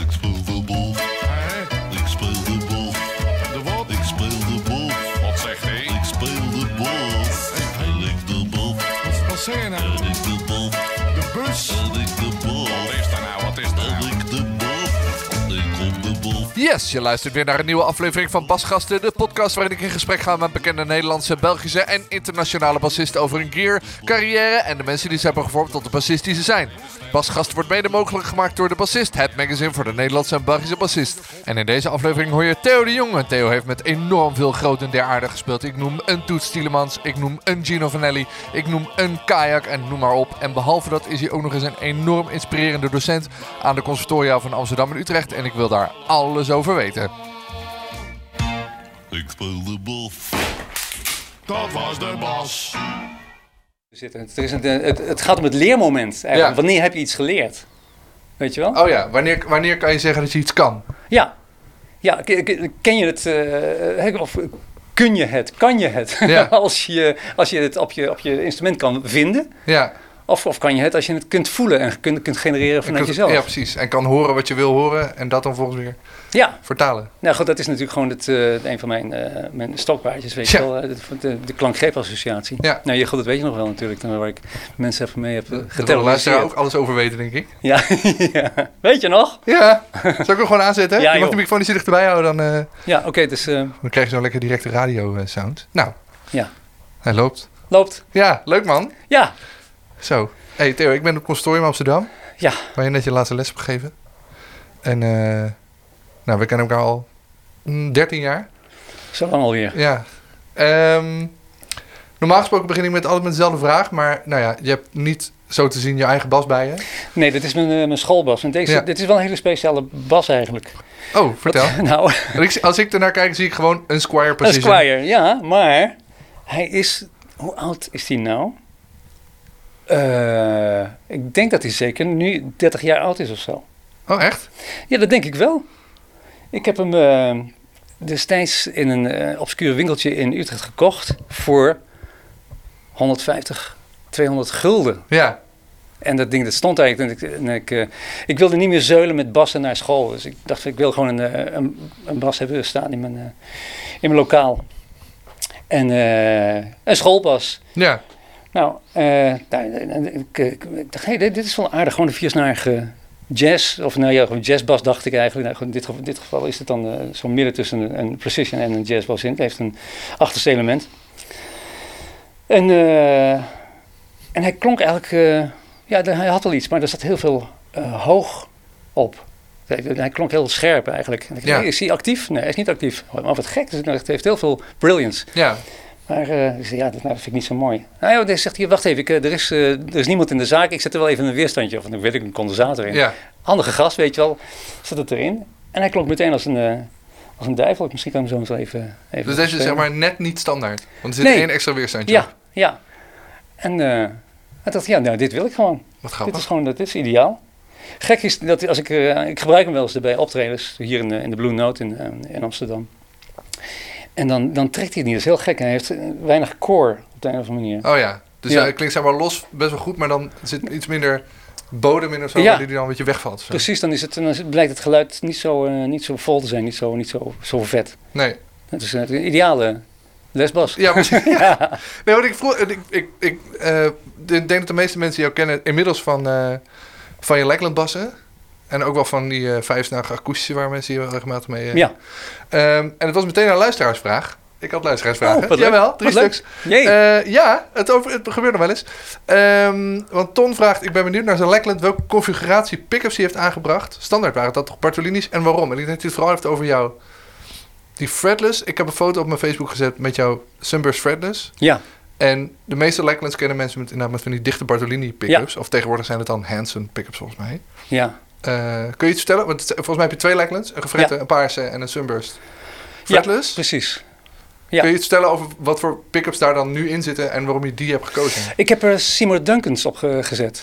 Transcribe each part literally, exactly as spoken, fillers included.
speel de bal. Hè? Ik speel de bal. De wat? Ik speel de bal. Wat zegt hij? Ik speel de bal. Hij ligt de bal. Wat, wat zeg je nou? En ik de bal. De bus? En ik de bal. Wat is dat nou? Wat is dat En nou? ik de bal. Ik op de bal. Yes, je luistert weer naar een nieuwe aflevering van Basgasten, de podcast waarin ik in gesprek ga met bekende Nederlandse, Belgische en internationale bassisten over hun gear, carrière en de mensen die ze hebben gevormd tot de bassist die ze zijn. Basgasten wordt mede mogelijk gemaakt door De Bassist, het magazine voor de Nederlandse en Belgische bassist. En in deze aflevering hoor je Theo de Jong. En Theo heeft met enorm veel groot en der aarde gespeeld. Ik noem een Toets Tielemans, ik noem een Gino Vanelli, ik noem een Kayak en noem maar op. En behalve dat is hij ook nog eens een enorm inspirerende docent aan de conservatoria van Amsterdam en Utrecht. En ik wil daar alles over weten. Ik speel de bal. Dat was de bas. Zitten. Het, is een, het, het gaat om het leermoment eigenlijk. Ja. Wanneer heb je iets geleerd? Weet je wel? Oh ja, wanneer, wanneer kan je zeggen dat je iets kan? Ja. Ja, k- k- ken je het, uh, of kun je het, kan je het? Ja. als, je, als je het op je, op je instrument kan vinden. Ja. Of, of kan je het als je het kunt voelen en kunt, kunt genereren vanuit kunt- jezelf. Ja, precies. En kan horen wat je wil horen en dat dan volgens weer Ja. vertalen. Nou goed, dat is natuurlijk gewoon het, uh, een van mijn, uh, mijn stokpaardjes, weet je Ja. wel. Uh, de de, de klankgreepassociatie. Ja. Nou, je, goed, dat weet je nog wel natuurlijk, waar ik mensen even mee heb uh, Daar wil de luisteraar geterroriseerd. ook alles over weten, denk ik. Ja. Ja, weet je nog? Ja. Zal ik hem gewoon aanzetten? Ja, je mag joh. de microfoon iets dichterbij houden, dan, uh, Ja, oké, okay, dus uh, dan krijg je zo'n lekker directe radio uh, sound. Nou, ja, hij loopt. loopt. Ja, leuk man. Ja, Zo. Hey Theo, ik ben op het conservatorium Amsterdam, ja. waar je net je laatste les hebt gegeven. En uh, nou, we kennen elkaar al mm, dertien jaar. Zo lang alweer. Ja. Um, normaal gesproken begin ik met altijd met dezelfde vraag, maar nou ja, je hebt niet zo te zien je eigen bas bij je. Nee, dit is mijn, uh, mijn schoolbas. En deze, Ja. dit is wel een hele speciale bas eigenlijk. Oh, vertel. Wat, nou, Als ik ernaar kijk, zie ik gewoon een Squire een Precision. Squire, ja, maar hij is... Hoe oud is hij nou? Uh, ik denk dat hij zeker nu dertig jaar oud is of zo. Oh, echt? Ja, dat denk ik wel. Ik heb hem uh, destijds in een uh, obscuur winkeltje in Utrecht gekocht voor honderdvijftig, tweehonderd gulden. Ja. En dat ding dat stond eigenlijk. En ik, en ik, uh, ik wilde niet meer zeulen met bassen naar school. Dus ik dacht, ik wil gewoon een, uh, een, een bas hebben staan in mijn, uh, in mijn lokaal. En uh, een schoolbas. Ja. Nou, uh, nou ik, ik, ik dacht, hé, hey, dit, dit is wel aardig. Gewoon een viersnarige jazz. Of nou ja, gewoon jazzbas dacht ik eigenlijk. Nou, in, dit geval, in dit geval is het dan uh, zo midden tussen een, een precision en een jazzbas in. Het heeft een achterste element. En, uh, en hij klonk eigenlijk... Uh, ja, hij had wel iets, maar er zat heel veel uh, hoog op. Hij, hij klonk heel scherp eigenlijk. En ik dacht, Ja. hey, is hij actief? Nee, hij is niet actief. Maar wat gek, dus het heeft heel veel brilliance. Ja. Maar uh, ik zei, ja, dat, nou, dat vind ik niet zo mooi. Nou, joh, hij zegt hier, wacht even, ik, er, is, uh, er is niemand in de zaak. Ik zet er wel even een weerstandje of dan weet ik een condensator in. Ja. Handige gast, weet je wel. Zet het erin. En hij klonk meteen als een, uh, als een duivel. Misschien kan ik hem zo eens even, even Dus deze is spelen. zeg maar net niet standaard. Want er zit Nee. één extra weerstandje Ja, op. ja. En uh, ik dacht, ja, nou, dit wil ik gewoon. Wat Dit grappig. is gewoon, dit is ideaal. Gek is dat als ik, uh, ik gebruik hem wel eens bij optredens, hier in, uh, in de Blue Note in, uh, in Amsterdam. En dan, dan trekt hij het niet, dat is heel gek. Hij heeft uh, weinig core op de een of andere manier. Oh ja. Dus Ja. hij klinkt zeg maar los best wel goed, maar dan zit iets minder bodem in of zo, Ja. waardoor die dan een beetje wegvalt. Zo. Precies, dan, is het, dan is het, blijkt het geluid niet zo, uh, niet zo vol te zijn, niet zo, niet zo, zo vet. Nee. Het is uh, de ideale lesbas. Ja, precies. Ja. Nee, want ik vroeg, ik, ik, ik uh, denk dat de meeste mensen jou kennen inmiddels van, uh, van je Lackland bassen. En ook wel van die uh, vijfsnarige akoestische waar mensen hier regelmatig mee... Uh. Ja. Um, en het was meteen een luisteraarsvraag. Ik had luisteraarsvragen. Oh, wat Jawel, leuk. drie Wat leuk. stuks. Jee. Uh, ja, het, over, het gebeurt nog wel eens. Um, want Ton vraagt, ik ben benieuwd naar zijn Lackland welke configuratie pick-ups hij heeft aangebracht. Standaard waren dat toch Bartolini's en waarom? En ik denk dat hij het vooral heeft over jou. Die fretless, ik heb een foto op mijn Facebook gezet met jouw Sunburst fretless. Ja. En de meeste Lacklands kennen mensen met, inderdaad met van die dichte Bartolini pick-ups. Ja. Of tegenwoordig zijn het dan Hanson pick-ups volgens mij. Ja. Uh, kun je iets vertellen? Want het, volgens mij heb je twee Lacklands. Een gefrette, Ja. een paarse en een Sunburst. Fretless? Ja, precies. Ja. Kun je iets vertellen over wat voor pick-ups daar dan nu in zitten en waarom je die hebt gekozen? Ik heb er Seymour Duncans op ge- gezet.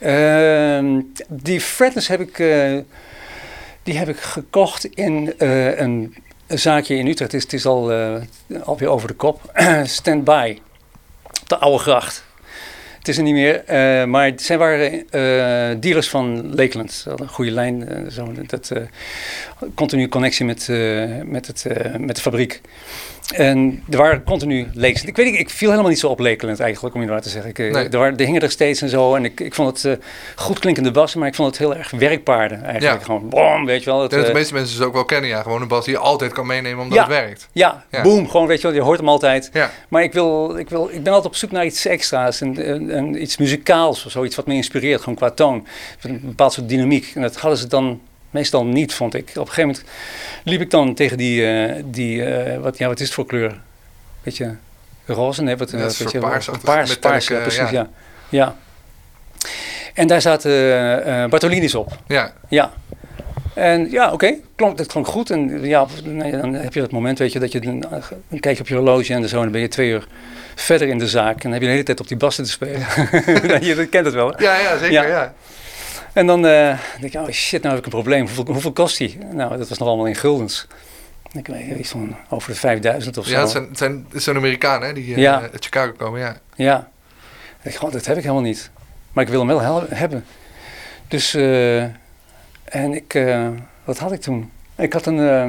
Uh, die fretless heb ik, uh, die heb ik gekocht in uh, een, een zaakje in Utrecht. Het is, het is al uh, alweer over de kop. Stand By. Op de Oude Gracht. Het is er niet meer. Uh, maar zij waren uh, dealers van Lakeland. Ze hadden een goede lijn. Uh, zo, dat, uh, continu connectie met, uh, met, het, uh, met de fabriek. En er waren continu Lakes. Ik weet niet, ik viel helemaal niet zo op Lakeland eigenlijk, om je waar te zeggen. Ik, nee. er, waren, er hingen er steeds en zo. En ik, ik vond het uh, goed klinkende bassen, maar ik vond het heel erg werkpaarden eigenlijk. Ja. Gewoon boom, weet je wel. Het, dat uh, de meeste mensen dus ook wel kennen, ja. Gewoon een bas die je altijd kan meenemen omdat ja, het werkt. Ja, ja, boom, gewoon weet je wel, je hoort hem altijd. Ja. Maar ik, wil, ik, wil, ik ben altijd op zoek naar iets extra's. En, en, en iets muzikaals of zoiets wat me inspireert, gewoon qua toon. Een bepaald soort dynamiek. En dat hadden ze dan meestal niet, vond ik. Op een gegeven moment liep ik dan tegen die, uh, die uh, wat, ja, wat is het voor kleur? Beetje roze, nee, wat, ja, wat een je, paars, paars, paars, ja, precies, ja. ja. ja. En daar zaten uh, Bartolini's op. Ja. Ja. En ja, oké, okay, klonk, dat klonk goed. En ja, dan heb je dat moment, weet je, dat je dan, dan kijk je op je horloge en zo, en dan ben je twee uur verder in de zaak. En dan heb je de hele tijd op die bassen te spelen. Ja. Je kent het wel, hè? Ja, ja, zeker, ja. ja. En dan uh, denk je, oh shit, nou heb ik een probleem. Hoeveel, hoeveel kost die? Nou, dat was nog allemaal in guldens. Ik weet iets van over de vijfduizend of zo. Ja, het zijn, het zijn, het zijn Amerikanen, hè, die ja. uh, uit Chicago komen, ja. Ja. Ik, oh, dat heb ik helemaal niet. Maar ik wil hem wel hel- hebben. Dus, uh, en ik, uh, wat had ik toen? Ik had een, uh,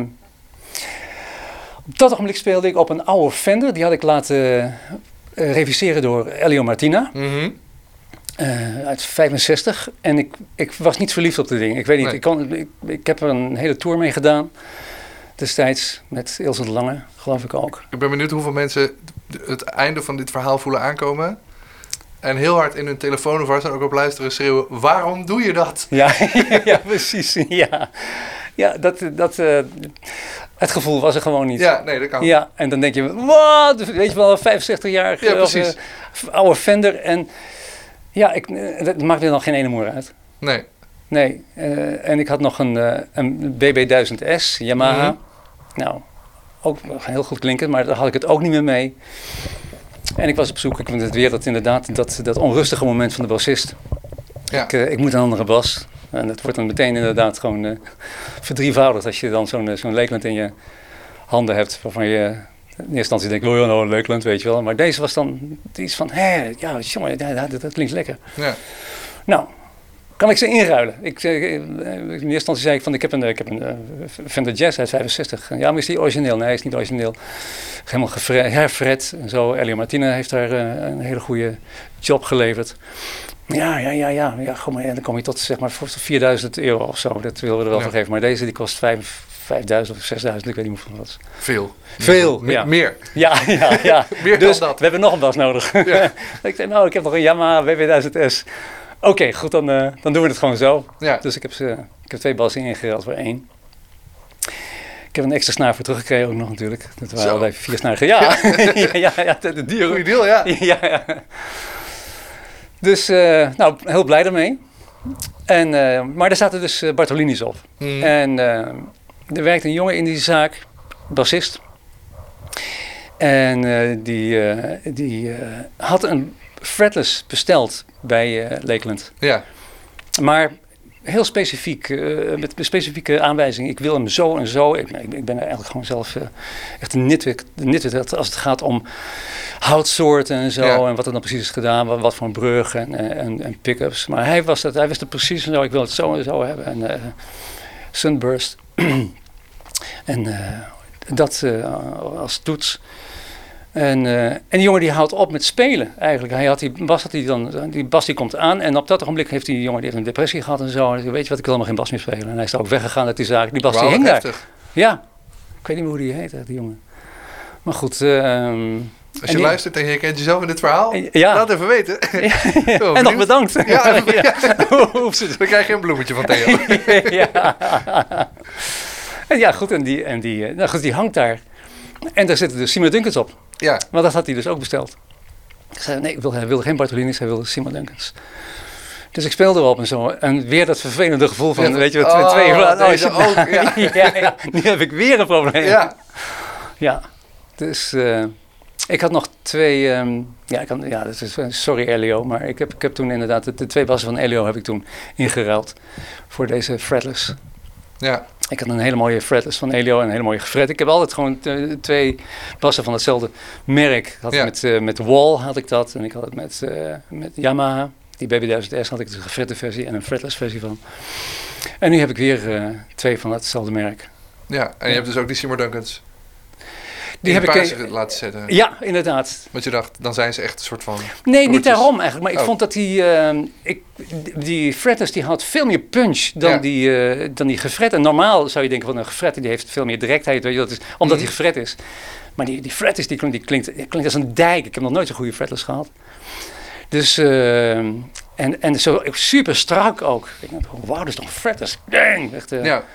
op dat ogenblik speelde ik op een oude Fender. Die had ik laten uh, reviseren door Elio Martina. Mm-hmm. Uh, uit vijfenzestig. En ik, ik was niet verliefd op dit ding. Ik weet niet, nee. ik, kon, ik, ik heb er een hele tour mee gedaan. Destijds met Ilse de Lange, geloof ik ook. Ik ben benieuwd hoeveel mensen het einde van dit verhaal voelen aankomen. En heel hard in hun telefoon of waar ze ook op luisteren schreeuwen. Waarom doe je dat? Ja, ja precies. Ja, ja dat, dat, uh, het gevoel was er gewoon niet. Ja, nee, dat kan. Ja, en dan denk je, wat? Weet je wel, vijfenzestig jaar ja, precies. Uh, oude Fender. En ja, ik, dat maakt er dan geen ene moer uit. Nee. Nee, uh, en ik had nog een, uh, een B B duizend S, Yamaha. Mm-hmm. Nou, ook heel goed klinkend, maar daar had ik het ook niet meer mee. En ik was op zoek, ik vond het weer dat inderdaad, dat, dat onrustige moment van de bassist. Ja. Ik, uh, ik moet een andere bas. En dat wordt dan meteen inderdaad gewoon uh, verdrievoudigd als je dan zo'n, uh, zo'n Lakeland in je handen hebt. Waarvan je in eerste instantie denkt, oh ja, nou een Lakeland, weet je wel. Maar deze was dan iets van, hé, ja, jongen, dat, dat, dat klinkt lekker. Ja. Nou, kan ik ze inruilen? Ik, in eerste instantie zei ik van, ik heb een, ik heb een uh, Fender Jazz uit vijfenzestig. Ja, maar is die origineel? Nee, hij is niet origineel. Helemaal gefre- herfret en zo. Elio Martina heeft daar uh, een hele goede job geleverd. Ja, ja, ja, ja. ja goh, maar, en dan kom je tot zeg maar vierduizend euro of zo. Dat willen we er wel ja. voor geven. Maar deze die kost vijfduizend of zesduizend, ik weet niet hoeveel dat is. Veel. Veel, Me- ja. Meer. Ja, ja, ja. Meer dus dan dat. we hebben nog een bas nodig. Ja. Ik zei, nou, ik heb nog een Yamaha B B duizend S. Oké, okay, goed, dan, uh, dan doen we het gewoon zo. Ja. Dus ik heb, ze, ik heb twee bassen ingeruild voor één. Ik heb een extra snaar voor teruggekregen ook nog natuurlijk. Dat waren al even vier snaren. Ja, ja, ja, ja, ja, de, de dieren. Goeie deal, ja. ja, ja. Dus, uh, nou, heel blij daarmee. En, uh, maar er zaten dus uh, Bartolini's op. Mm. En uh, er werkte een jongen in die zaak, bassist. En uh, die, uh, die uh, had een fretless besteld bij uh, Lakeland. Ja. Maar heel specifiek, uh, met specifieke aanwijzingen. Ik wil hem zo en zo. Ik, ik ben eigenlijk gewoon zelf uh, echt een nitwit, nitwit als het gaat om houtsoorten en zo. Ja. En wat er dan precies is gedaan. Wat, wat voor een brug en, en, en pick-ups. Maar hij, was dat, hij wist het precies en zo. Ik wil het zo en zo hebben. En uh, Sunburst. en uh, dat uh, als toets. En, uh, en die jongen die houdt op met spelen eigenlijk. Hij had die bas, had die, dan, die bas die komt aan en op dat ogenblik heeft die jongen die heeft een depressie gehad en zo. En hij, weet je wat, ik wil helemaal geen bas meer spelen. En hij is ook weggegaan uit die zaak. Die bas wow, die hing daar. Ja, ik weet niet meer hoe die heet, die jongen. Maar goed. Uh, Als je die, luistert en je kent jezelf in dit verhaal, ja. laat even weten. Ja. Oh, en nog bedankt. Ja, even, ja. Dan krijg je een bloemetje van Theo. Ja. En ja, goed, en die, en die, nou goed, die hangt daar. En daar zitten dus Seymour Duncans op. Ja. Maar dat had hij dus ook besteld. Ik zei, nee, ik wilde, hij wilde geen Bartolini's, hij wilde Seymour Duncans. Dus ik speelde erop en zo. En weer dat vervelende gevoel van, ja, weet je, oh, twee uur later. Oh, shit, ook, nou, ja. ja, ja. Nu heb ik weer een probleem. Ja. Ja, dus uh, ik had nog twee, um, ja, ik had, ja, dat is, sorry Elio, maar ik heb, ik heb toen inderdaad, de, de twee bassen van Elio heb ik toen ingeruild voor deze fretless. Ja. Ik had een hele mooie fretless van Elio en een hele mooie gefret. Ik heb altijd gewoon t- twee bassen van hetzelfde merk. Ik had Ja. met, uh, met Wall had ik dat en ik had het met, uh, met Yamaha. Die B B duizend S had ik de gefrette versie en een fretless versie van. En nu heb ik weer uh, twee van hetzelfde merk. Ja, en je hebt dus ook die Seymour Duncans Die in heb de ik paarse laten zetten. Ja, inderdaad. Want je dacht, dan zijn ze echt een soort van... Nee, niet broertjes. daarom eigenlijk. Maar ik Oh. vond dat die, uh, ik, die fretless die had veel meer punch dan, Ja. die, uh, dan die gefret. En normaal zou je denken van een gefret die heeft veel meer directheid. Weet je, dat is, omdat Mhm. die gefret is. Maar die, die fretless die klinkt, die, klinkt, die klinkt als een dijk. Ik heb nog nooit zo'n goede fretless gehad. Dus, uh, en, en zo super strak ook. Ik dacht, wauw, dat is toch een fretless. Dang! Echt, uh, Ja,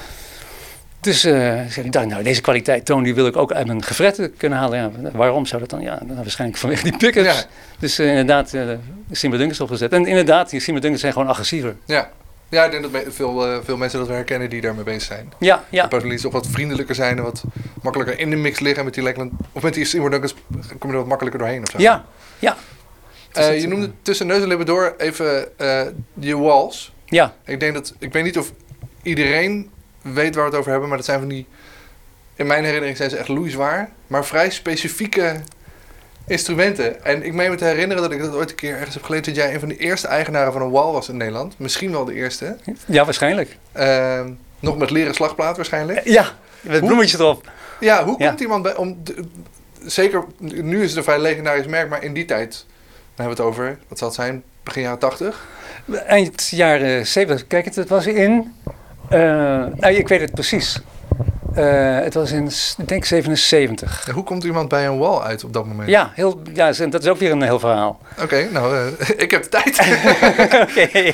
Dus uh, ik dacht, nou, deze kwaliteit toon die wil ik ook uit mijn gefretten kunnen halen. Ja, waarom zou dat dan? Ja, nou, waarschijnlijk vanwege die pick-ups. Ja. Dus uh, inderdaad, uh, de Seymour Duncans opgezet. En inderdaad, die Seymour Duncans zijn gewoon agressiever. ja. Ja, ik denk dat me- veel, uh, veel mensen dat we herkennen die daarmee bezig zijn. Ja, ja. De Pasolini's toch wat vriendelijker zijn en wat makkelijker in de mix liggen. Met die Lakeland, of met die Seymour Duncans kom je er wat makkelijker doorheen of zo. Ja, ja. Uh, Dus je het, noemde tussen neus en lippen door even uh, je walls. Ja, Ik denk dat, ik weet niet of iedereen weet waar we het over hebben, maar dat zijn van die, in mijn herinnering zijn ze echt loeizwaar, maar vrij specifieke instrumenten. En ik meen me te herinneren dat ik dat ooit een keer ergens heb gelezen, dat jij een van de eerste eigenaren van een wal was in Nederland. Misschien wel de eerste. ja, waarschijnlijk. Uh, nog met leren slagplaat waarschijnlijk. Ja, met Hoe- bloemetjes erop. Ja, hoe Ja. komt iemand bij, om, de- zeker, nu is het een vrij legendarisch merk, maar in die tijd, dan hebben we het over, wat zal het zijn, begin jaren tachtig? Eind jaren zeventig. Kijk, het, het was in... Uh, nou, ik weet het precies. Uh, het was in, ik denk, zevenenzeventig. Ja, hoe komt iemand bij een wal uit op dat moment? Ja, heel, ja, dat is ook weer een heel verhaal. Oké, nou, uh, ik heb de tijd. Oké.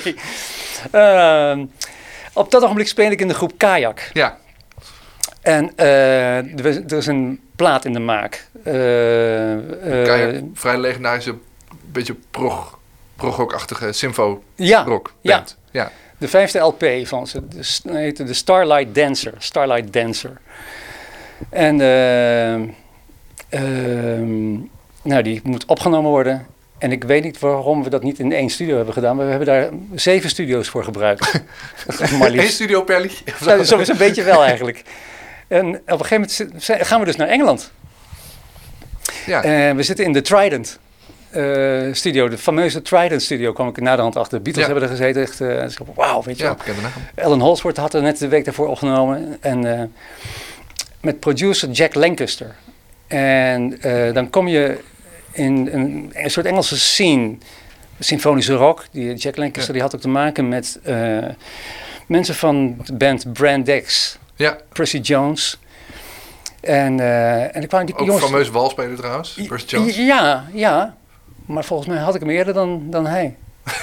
Uh, op dat ogenblik speel ik in de groep Kajak. Ja, En uh, er, is, er is een plaat in de maak. Uh, uh, Kajak, vrij legendarische, beetje prog, prog-rock-achtige symfo ja, rock ja. band. Ja. De vijfde L P van ze. De, s- heette de Starlight Dancer. Starlight Dancer. En uh, uh, nou, die moet opgenomen worden. En ik weet niet waarom we dat niet in één studio hebben gedaan. Maar we hebben daar zeven studio's voor gebruikt. maar Eén liefst. studio per liedje. Nou, zo is een beetje wel eigenlijk. En op een gegeven moment zi- zijn- gaan we dus naar Engeland. Ja, En we zitten in de Trident uh, studio. De fameuze Trident studio kwam ik na de hand achter. De Beatles Ja. hebben er gezeten. Echt, uh, dus ik dacht, wauw, weet je ja, wel. bekende naam. Alan Holdsworth had er net de week daarvoor opgenomen. En uh, met producer Jack Lancaster. En uh, dan kom je in een, een soort Engelse scene. Symfonische rock. Die Jack Lancaster Ja. die had ook te maken met uh, mensen van de band Brand X. Ja, Percy Jones. En, uh, en er kwamen die ook jongens... fameus walspeler trouwens, Percy Jones. Ja, ja. Maar volgens mij had ik hem eerder dan, dan hij.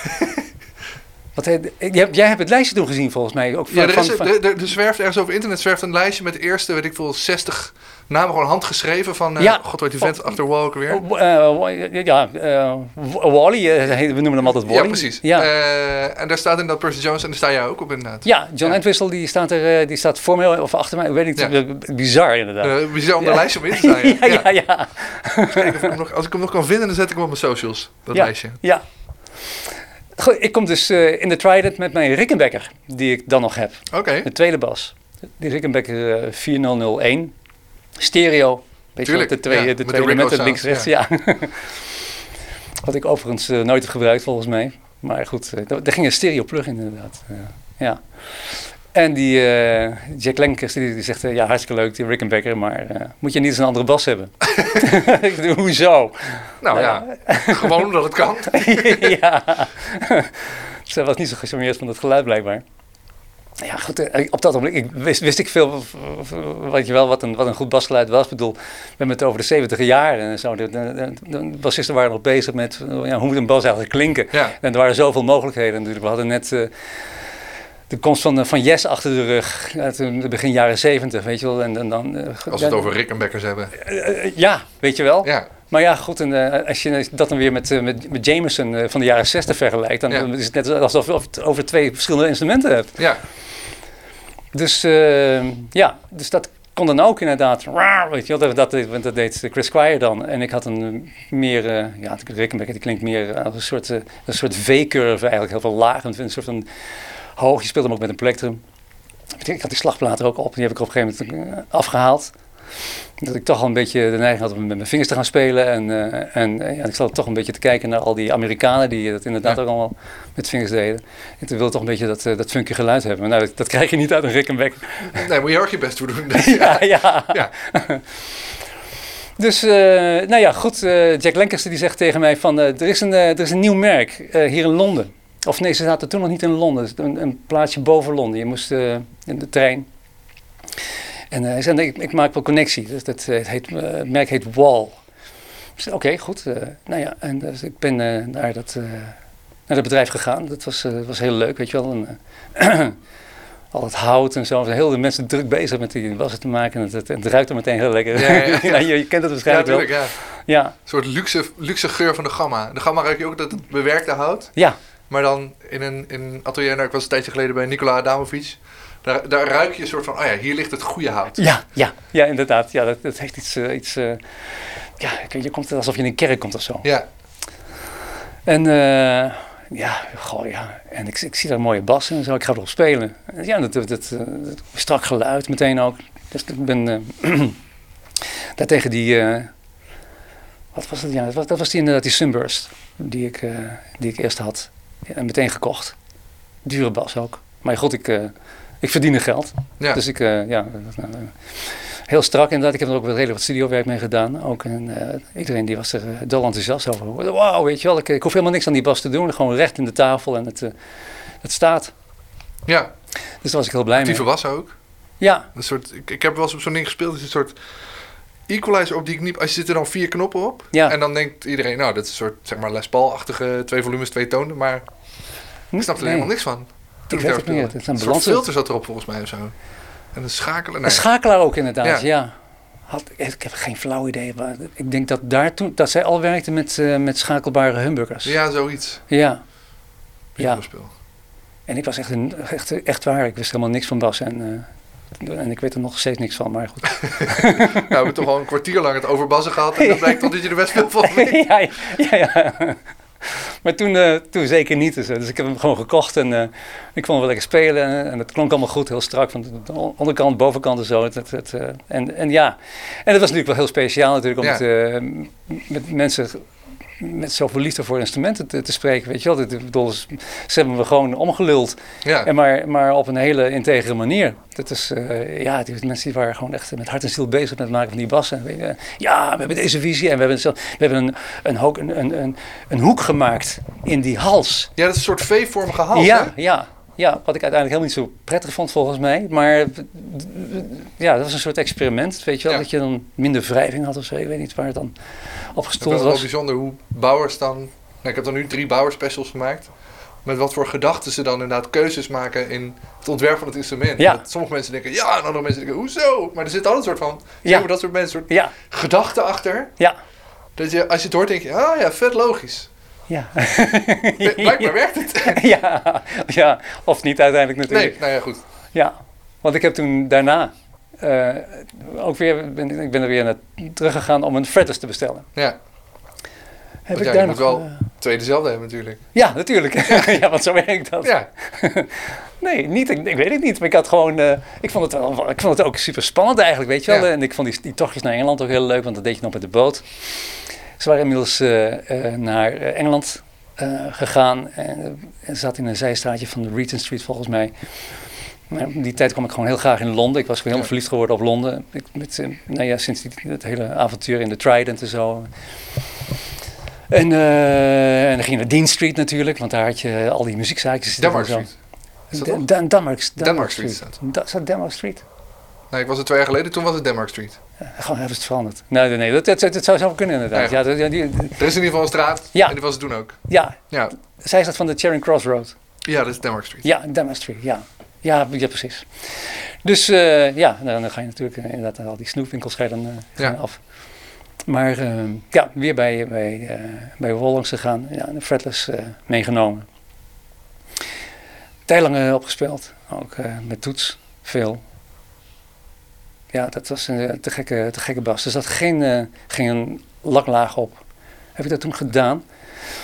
Wat hij jij, jij hebt het lijstje toen gezien volgens mij. Ook van, Ja, er, is, van, van- er, er, er zwerft ergens over internet zwerft een lijstje met de eerste, weet ik veel, zestig namen gewoon handgeschreven van, uh, Ja. god weet die vent achter Wall ook weer. Oh, uh, ja, uh, Wally, uh, we noemen hem altijd Wally. Ja, precies. Ja, Uh, en daar staat in dat Percy Jones en daar sta jij ook op inderdaad. ja John ja. Entwistle die staat, er, uh, die staat voor mij of achter mij. Ik weet niet, Ja. uh, bizar inderdaad. Uh, bizar om Ja. de lijstje op in te staan. Ja. ja, ja, ja. Kijken of ik hem nog, als ik hem nog kan vinden, dan zet ik hem op mijn socials, dat Ja. lijstje. Ja. Goed, ik kom dus uh, in de Trident met mijn Rickenbacker, die ik dan nog heb. Oké, De tweede bas. Die Rickenbacker uh, vier nul nul één. Stereo. Weet je wel, Tuurlijk, de twee, ja, de met twee de Rico elementen links sound, rechts. Ja. Wat ik overigens uh, nooit heb gebruikt volgens mij. Maar goed, uh, er ging een stereo plug in inderdaad. Uh, ja. En die uh, Jack Lancaster die, die zegt, uh, ja hartstikke leuk die Rickenbacker, maar uh, moet je niet eens een andere bas hebben? Ik bedoel, hoezo? nou ja, gewoon omdat het kan. Ja. Ze was niet zo gecharmeerd van dat geluid blijkbaar. Ja, goed, eh, op dat moment ik wist, wist ik veel, weet je wel, wat een, wat een goed basgeluid was. Ik bedoel, we hebben het over de zeventig jaren en zo. De, de, de, de bassisten waren nog bezig met, ja, hoe moet een bas eigenlijk klinken? Ja. En er waren zoveel mogelijkheden natuurlijk. We hadden net uh, de komst van, van Yes achter de rug, uit de begin jaren zeventig, weet je wel. En, en dan, uh, Als we het over Rickenbackers hebben. Uh, uh, ja, weet je wel. Ja, Maar ja, goed, en uh, als je dat dan weer met, uh, met, met Jameson uh, van de jaren zestig vergelijkt, dan Ja. is het net alsof je het over twee verschillende instrumenten hebt. ja. Dus uh, ja, dus dat kon dan ook inderdaad. Weet je wel, dat, dat, dat deed Chris Squire dan. En ik had een meer, uh, ja, de Rickenbacker die klinkt meer als een soort, uh, een soort V-curve eigenlijk, heel veel laag. Een soort van hoog, je speelt hem ook met een plektrum. Ik had die slagplaat er ook op. Die heb ik op een gegeven moment uh, afgehaald. Dat ik toch al een beetje de neiging had om met mijn vingers te gaan spelen. En, uh, en uh, ja, ik zat toch een beetje te kijken naar al die Amerikanen die dat inderdaad ja. ook allemaal met vingers deden. En toen wilde ik toch een beetje dat, uh, dat funky geluid hebben. Maar nou, dat, dat krijg je niet uit een Rickenbacker. Nee, moet je erg je best voor doen. ja, ja. ja. Dus, uh, nou ja, goed. Uh, Jack Lancaster die zegt tegen mij van, uh, er, is een, uh, er is een nieuw merk uh, hier in Londen. Of nee, ze zaten toen nog niet in Londen. Een, een plaatsje boven Londen. Je moest uh, in de trein. En hij uh, zei, nee, ik, ik maak wel connectie. Dus dat, uh, het, heet, uh, het merk heet Wall. Ik zei, oké, okay, goed. Uh, nou ja, en dus ik ben uh, naar, dat, uh, naar dat bedrijf gegaan. Dat was, uh, was heel leuk, weet je wel. En, uh, al het hout en zo. Heel de mensen druk bezig met die wassen te maken. En het, het, het ruikt er meteen heel lekker. Ja, ja, ja. ja, je, je kent het waarschijnlijk ja, tuurlijk, wel. Ja. Ja. Een soort luxe, luxe geur van de gamma. De gamma ruik je ook dat het bewerkte hout. Ja. Maar dan in een, in een atelier, nou, ik was een tijdje geleden bij Nikola Adamovic. Daar, daar ruik je een soort van, oh ja, hier ligt het goede hout. Ja, ja, ja inderdaad. Ja, dat, dat heeft iets, uh, iets uh, ja, je komt alsof je in een kerk komt of zo. Ja. En uh, ja, goh, ja. En ik, ik zie daar mooie bassen en zo, ik ga erop spelen. Ja, dat, dat, dat, dat strak geluid meteen ook. Dus ik ben uh, daartegen die, uh, wat was het? Ja, dat was, dat was die inderdaad die Sunburst, die ik, uh, die ik eerst had. Ja, en meteen gekocht. Dure bas ook. Maar goed, ik... Uh, Ik verdiende geld. Ja. Dus ik, uh, ja, uh, heel strak inderdaad. Ik heb er ook wel redelijk wat studiowerk mee gedaan. Ook en, uh, iedereen die was er uh, dol enthousiast over. Wauw, weet je wel, ik, ik hoef helemaal niks aan die bas te doen. Gewoon recht in de tafel en het, uh, het staat. Ja. Dus daar was ik heel blij Actieve mee. Actieve was ook. Ja. Een soort, ik, ik heb wel eens op zo'n ding gespeeld. Het is een soort equalizer op die ik niet... Als je zit er dan vier knoppen op. Ja. En dan denkt iedereen, nou, dat is een soort, zeg maar, Les Paul-achtige twee volumes, twee tonen. Maar ik snap er nee. helemaal niks van. Ik weet het niet. Het is een, een soort filter zat erop volgens mij of zo. En een schakelaar. Nee. Een schakelaar ook inderdaad, ja. ja. Had, ik heb geen flauw idee. Maar ik denk dat daar toen, dat zij al werkte met, uh, met schakelbare humbuckers. Ja, zoiets. Ja. Ja. Speel. En ik was echt, een, echt, echt waar. Ik wist helemaal niks van bas. En, uh, en ik weet er nog steeds niks van, maar goed. nou, we hebben toch al een kwartier lang het over bassen gehad. En dat blijkt toch dat je er best veel van weet. ja, ja, ja. Maar toen, uh, toen zeker niet. Dus, dus ik heb hem gewoon gekocht en uh, ik kon wel lekker spelen. En, en het klonk allemaal goed, heel strak. Van de onderkant, bovenkant en zo. Het, het, het, uh, en, en ja, en dat was natuurlijk wel heel speciaal natuurlijk. Om ja. het, uh, met mensen met zoveel liefde voor instrumenten te, te spreken. Weet je wel, ik bedoel, ze hebben me gewoon omgeluld. Ja. En maar, maar op een hele integere manier. Dat is, uh, ja, die mensen die waren gewoon echt met hart en ziel bezig met het maken van die bassen. En, uh, ja, we hebben deze visie en we hebben, zo, we hebben een, een, hoek, een, een, een, een hoek gemaakt in die hals. Ja, dat is een soort V-vormige hals, Ja, hè? ja. Ja, wat ik uiteindelijk helemaal niet zo prettig vond volgens mij. Maar ja, dat was een soort experiment, weet je wel. Ja. Dat je dan minder wrijving had of zo. Ik weet niet waar het dan op gestoeld was. Het is wel bijzonder hoe bouwers dan... Nou, ik heb dan nu drie bouwerspecials gemaakt. Met wat voor gedachten ze dan inderdaad keuzes maken in het ontwerp van het instrument. Ja. Dat sommige mensen denken, ja, en andere mensen denken, hoezo? Maar er zit altijd een soort van, ja. dat soort mensen, een soort ja. gedachten achter. Ja. Dat je, als je het hoort, denk je, ah ja, vet logisch. Ja. Blijkbaar werkt het. ja, ja, of niet uiteindelijk natuurlijk. Nee, nou ja, goed. Ja, want ik heb toen daarna uh, ook weer, ben, ik ben er weer naar teruggegaan om een fretless te bestellen. Ja. Heb want ik ja, daar je nog, moet wel uh, twee dezelfde hebben natuurlijk. Ja, natuurlijk. ja, want zo werkt dat. Ja. nee, niet, ik, ik weet het niet. Maar ik had gewoon, uh, ik vond het wel, ik vond het ook super spannend eigenlijk, weet je wel. Ja. En ik vond die, die tochtjes naar Engeland ook heel leuk, want dat deed je nog met de boot. Ze waren inmiddels uh, uh, naar Engeland uh, gegaan en uh, zat in een zijstraatje van de Regent Street volgens mij. Maar die tijd kwam ik gewoon heel graag in Londen. Ik was gewoon heel ja. verliefd geworden op Londen. Ik, met, uh, nou ja, sinds die, het hele avontuur in de Trident en zo. En, uh, en dan ging je naar Dean Street natuurlijk, want daar had je al die muziekzaakjes. Denmark Street. Is dat Dan, Dan, Denmark, Denmark Street. Street dat is dat Denmark Street? Nee, ik was er twee jaar geleden, toen was het Denmark Street. Ja, gewoon hebben ze het veranderd. Nee, nee, nee dat, dat, dat zou zo kunnen inderdaad. Ja, ja, dat, ja, die, er is in ieder geval een straat ja. en die was het toen ook. Ja, ja. Zij is dat van de Charing Cross Road. Ja, dat is Denmark Street. Ja, Denmark Street, ja. Ja, ja precies. Dus uh, ja, dan, dan ga je natuurlijk uh, inderdaad al die snoepwinkels ga je dan, uh, ja. af. Maar uh, ja, weer bij, bij, uh, bij Wallongs gegaan. Ja, een fretless uh, meegenomen. Tijlang uh, opgespeeld. Ook uh, met toets. Veel. Ja, dat was een te gekke, te gekke bas. Er zat geen, uh, geen laklaag op. Heb ik dat toen gedaan.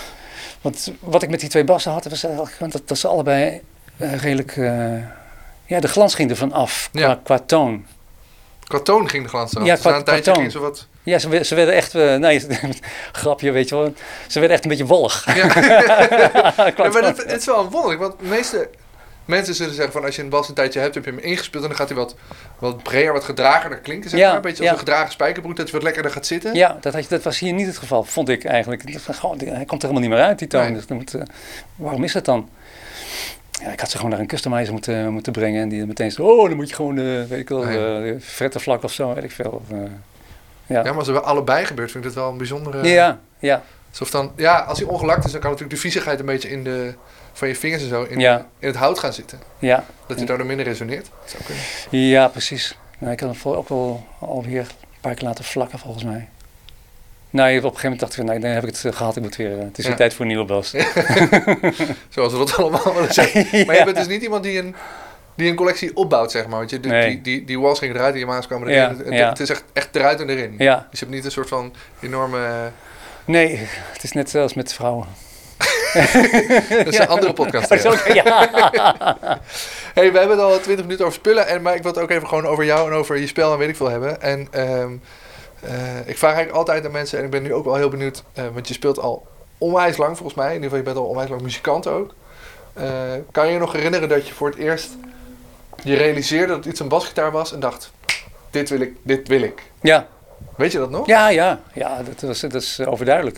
Want wat ik met die twee bassen had, was eigenlijk dat, dat ze allebei uh, redelijk uh, Ja, de glans ging ervan af, qua, Ja. qua toon. Qua toon ging de glans eraf. Ja, Dus qua- na een qua tijdje toon. ging ze wat... Ja, ze, we- ze werden echt... eh, nee, grapje, weet je wel. Ze werden echt een beetje wollig. Ja. Qua Ja, maar toon. dat, het is wel wonderlijk, want de meeste mensen zullen zeggen van als je een bas een tijdje hebt, heb je hem ingespeeld en dan gaat hij wat, wat breder, wat gedragener klinken, zeg Ja, maar. Een beetje als ja. een gedragen spijkerbroek, dat hij wat lekkerder gaat zitten. Ja, dat, had je, dat was hier niet het geval, vond ik eigenlijk. Ik dacht van, goh, die- hij komt er helemaal niet meer uit, die toon. Nee. Dus dan moet, eh, waarom is dat dan? Ja, ik had ze gewoon naar een customizer moeten, moeten brengen. En die meteen zo, oh, dan moet je gewoon, eh, weet ik wel, Nee. eh frettenvlak of zo, weet ik veel. Of, eh, ja. Ja, maar als er wel allebei gebeurt, vind ik dat wel een bijzondere... ja, ja, Alsof dan, ja, als hij ongelakt is, dan kan natuurlijk de viezigheid een beetje in de, van je vingers en zo in, Ja. in het hout gaan zitten. ja. Dat hij daardoor minder resoneert. Dat zou kunnen. Ja, precies. Nou, ik had hem voor- ook wel alweer een paar keer laten vlakken, volgens mij. Nee, op een gegeven moment dacht ik, van, nee, dan heb ik het eh, gehad. Ik moet weer, eh, het is weer Ja. tijd voor een nieuwe bas. Zoals we dat allemaal willen zeggen. Maar Ja. je bent dus niet iemand die een, die een collectie opbouwt, zeg maar. Want je, die, Nee. die, die, die walls gingen eruit en je maas kwamen erin. Ja, Het, het- ja. het is echt, echt eruit en erin. Ja, Dus je hebt niet een soort van enorme... nee, het is net zoals met vrouwen. Dat is een andere podcast. Dat is ja. ook- ja. Hey, we hebben het al twintig minuten over spullen. En, maar ik wil het ook even gewoon over jou en over je spel en weet ik veel hebben. En ehm, eh, ik vraag eigenlijk altijd aan mensen, en ik ben nu ook wel heel benieuwd, eh, want je speelt al onwijs lang volgens mij. In ieder geval, je bent al onwijs lang muzikant ook. Eh, kan je je nog herinneren dat je voor het eerst je realiseerde dat iets een basgitaar was en dacht, dit wil ik, dit wil ik. Ja, Weet je dat nog? ja, ja, ja dat, was, dat is overduidelijk.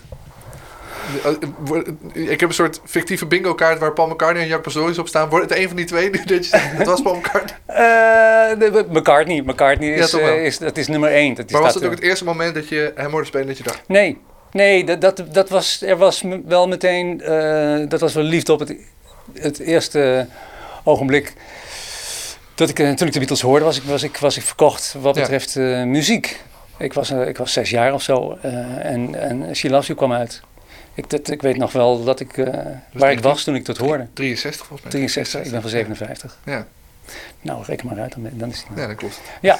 Ik heb een soort fictieve bingo kaart waar Paul McCartney en Jack Pastorius op staan. Wordt het een van die twee nu dat je zegt, dat was Paul McCartney? Eh, de- de- McCartney, McCartney Ja, is, toch wel. eh, is, dat is nummer één. Dat is Maar was dat, het ook eh, het eerste moment dat je hem hoorde spelen dat je dacht, Nee, nee, dat, dat, dat was, er was me- wel meteen, eh, dat was wel liefde op het, het eerste ogenblik. Dat ik, eh, toen ik de Beatles hoorde, was ik, was ik, was ik verkocht wat Ja. betreft eh, muziek. Ik was, eh, ik was zes jaar of zo eh, en, en She Loves You kwam uit. Ik, dat, ik weet nog wel dat ik, eh, waar ik was toen ik dat hoorde. drieënzestig volgens mij. drieënzestig, ik ben van zevenenvijftig. Ja, Nou, reken maar uit, dan, ben- dan is het... ja dat klopt. Ja.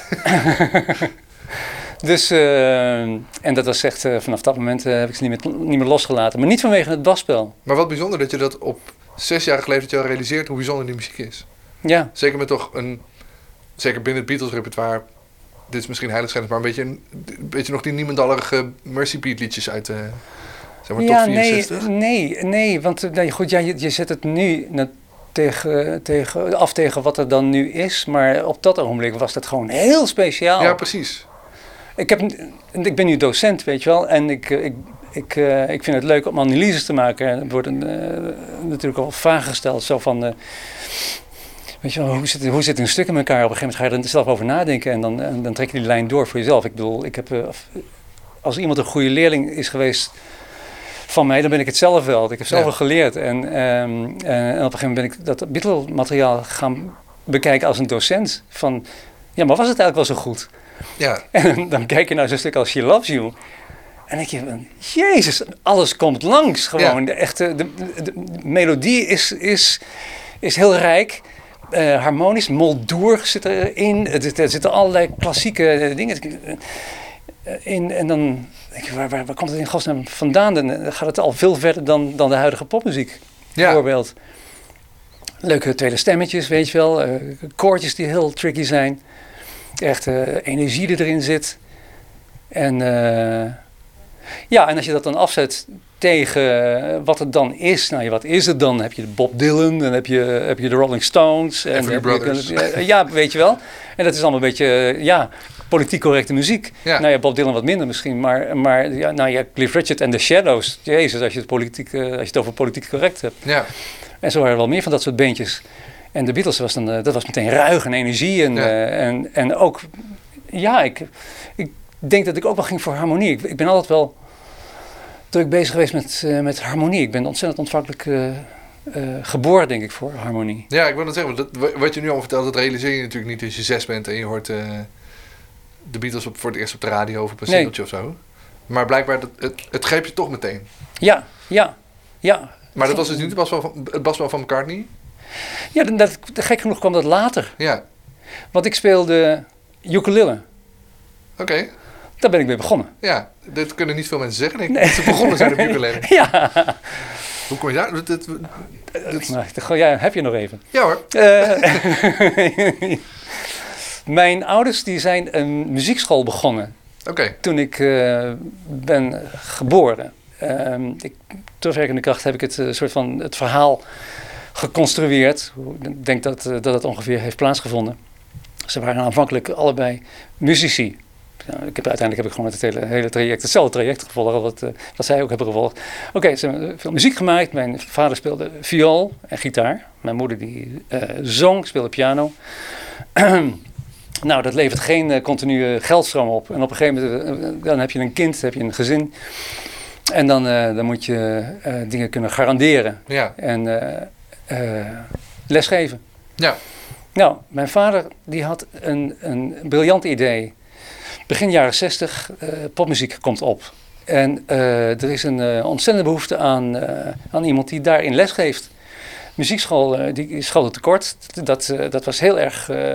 Dus, eh, en dat was echt, eh, vanaf dat moment eh, heb ik ze niet meer, niet meer losgelaten. Maar niet vanwege het basspel. Maar wat bijzonder dat je dat op zesjarige leeftijd je al realiseert hoe bijzonder die muziek is. Ja, Zeker met toch een, zeker binnen het Beatles repertoire, dit is misschien heiligschennis, maar een beetje, een, een beetje nog die niemendallerige Mercy Beat liedjes uit de, zeg maar, top ja nee, vierenzestig. nee, nee, want eh, nee, goed, ja, je, je zet het nu na- tegen, tegen, af tegen wat er dan nu is. Maar op dat ogenblik was dat gewoon heel speciaal. Ja, precies. Ik, heb, ik ben nu docent, weet je wel. En ik, eh, ik, ik, eh, ik vind het leuk om analyses te maken. Er wordt een, eh, natuurlijk al vragen gesteld. Zo van, eh, weet je wel, hoe zit, hoe zit een stuk in elkaar? Op een gegeven moment ga je er zelf over nadenken. En dan, en dan trek je die lijn door voor jezelf. Ik bedoel, ik heb, eh, als iemand een goede leerling is geweest van mij, dan ben ik het zelf wel. Ik heb zelf Ja. wel geleerd. En, ehm, en op een gegeven moment ben ik dat Beatle-materiaal gaan bekijken als een docent. Van, ja, maar was het eigenlijk wel zo goed? Ja, En dan kijk je naar zo'n stuk als She Loves You. En denk je, van, jezus, alles komt langs. Gewoon, Ja. de echte de, de, de melodie is, is, is heel rijk. eh, harmonisch, moldoer zit erin. Er, zit- er zitten allerlei klassieke eh, dingen eh, in. En dan denk je, waar, waar, waar komt het in godsnaam vandaan? Dan eh, gaat het al veel verder dan, dan de huidige popmuziek. ja. Bijvoorbeeld. Leuke tweede stemmetjes, weet je wel. eh, koortjes die heel tricky zijn. Echt eh, energie die erin zit. En eh, ja, en als je dat dan afzet tegen eh, wat het dan is. Nou ja, wat is het dan? Dan heb je Bob Dylan, dan heb je, heb je de Rolling Stones. En Everly heb je- Brothers. eh, ja, weet je wel. En dat is allemaal een beetje, eh, ja, politiek correcte muziek. Ja. Nou ja, Bob Dylan wat minder misschien. Maar, maar ja, nou ja, Cliff Richard en The Shadows. Jezus, als je het, politiek, eh, als je het over politiek correct hebt. Ja. En zo waren er wel meer van dat soort beentjes. En de Beatles was dan, eh, dat was meteen ruig en energie. En, Ja. eh, en, en ook, ja, ik, ik denk dat ik ook wel ging voor harmonie. Ik, ik ben altijd wel druk bezig geweest met, eh, met harmonie. Ik ben ontzettend ontvankelijk eh, eh, geboren, denk ik, voor harmonie. Ja, ik wil dat zeggen, want dat, wat je nu al vertelt, dat realiseer je natuurlijk niet als je zes bent en je hoort eh, de Beatles op, voor het eerst op de radio of op een Nee. singeltje of zo. Maar blijkbaar, dat, het, het greep je toch meteen. Ja, ja, ja. Maar dat was dus niet het basspel van, het basspel van McCartney? Ja, dat, dat, gek genoeg kwam dat later. Ja, Want ik speelde ukulele. oké. Daar ben ik mee begonnen. Ja, dit kunnen niet veel mensen zeggen, denk ik. Dat ze begonnen zijn op ukulele. Ja. Hoe kon je daar... Dit, dit, dit- Nou, gewoon, ja, heb je nog even? ja hoor. Eh, mijn ouders die zijn een muziekschool begonnen Oké. toen ik eh, ben geboren. Ehm, ik, terugwerkende kracht heb ik het uh, soort van het verhaal geconstrueerd. Ik denk dat, uh, dat het ongeveer heeft plaatsgevonden. Ze waren aanvankelijk allebei muzici. Nou, ik heb, uiteindelijk heb ik gewoon het hele, hele traject, hetzelfde traject gevolgd wat, uh, wat zij ook hebben gevolgd. Oké, okay, ze hebben veel muziek gemaakt. Mijn vader speelde viool en gitaar. Mijn moeder die uh, zong, speelde piano. Nou, dat levert geen uh, continue geldstroom op. En op een gegeven moment uh, dan heb je een kind, heb je een gezin. En dan, uh, dan moet je uh, dingen kunnen garanderen Ja. en uh, uh, lesgeven. Ja. Nou, mijn vader die had een, een briljant idee. Begin jaren zestig, uh, popmuziek komt op. En uh, er is een uh, ontzettende behoefte aan, uh, aan iemand die daarin lesgeeft. Muziekschool, uh, die schoten tekort. Dat, uh, dat was heel erg uh,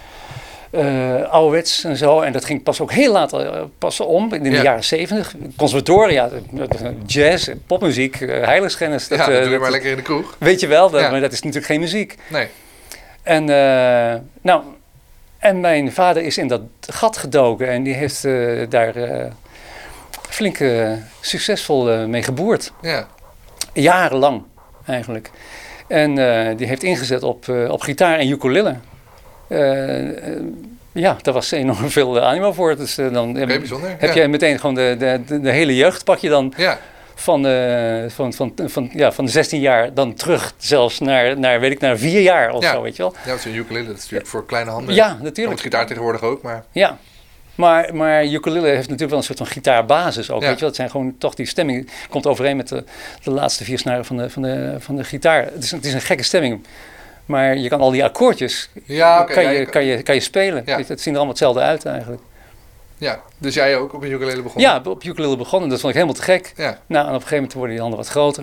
uh, ouderwets en zo. En dat ging pas ook heel laat uh, pas om, in de Ja. jaren zeventig. Conservatoria, jazz, popmuziek, uh, heiligschennis. Dat, Ja, dat uh, doe je dat- maar lekker in de kroeg. Weet je wel, dat, Ja. maar dat is natuurlijk geen muziek. Nee. En, uh, nou, en mijn vader is in dat gat gedoken en die heeft uh, daar uh, flink uh, succesvol uh, mee geboerd. Ja. Jarenlang eigenlijk. En uh, die heeft ingezet op, uh, op gitaar en ukulele. Uh, uh, ja, daar was enorm veel animo voor. Dus uh, dan Oké, heb, bijzonder. heb ja. je meteen gewoon de, de, de, de hele jeugd pak je dan Ja. van, uh, van, van, van, ja, van de zestien jaar dan terug zelfs naar, naar, weet ik, naar vier jaar of Ja. zo, weet je wel. Ja, dat is een ukulele. Dat is natuurlijk voor kleine handen. Ja, Met natuurlijk. gitaar tegenwoordig ook, maar... Ja, maar, maar ukulele heeft natuurlijk wel een soort van gitaarbasis ook. Ja. Weet je wel? Het zijn gewoon toch die stemming komt overeen met de, de laatste vier snaren van de, van de, van de gitaar. Het is, het is een gekke stemming. Maar je kan al die akkoordjes Ja, oké. kan, ja, je, je- kan, je, kan je spelen. Ja. Het, het zien er allemaal hetzelfde uit eigenlijk. Ja, dus jij ook op een ukulele begonnen? Ja, op ukulele begonnen. Dat vond ik helemaal te gek. Ja. Nou, en op een gegeven moment worden die handen wat groter.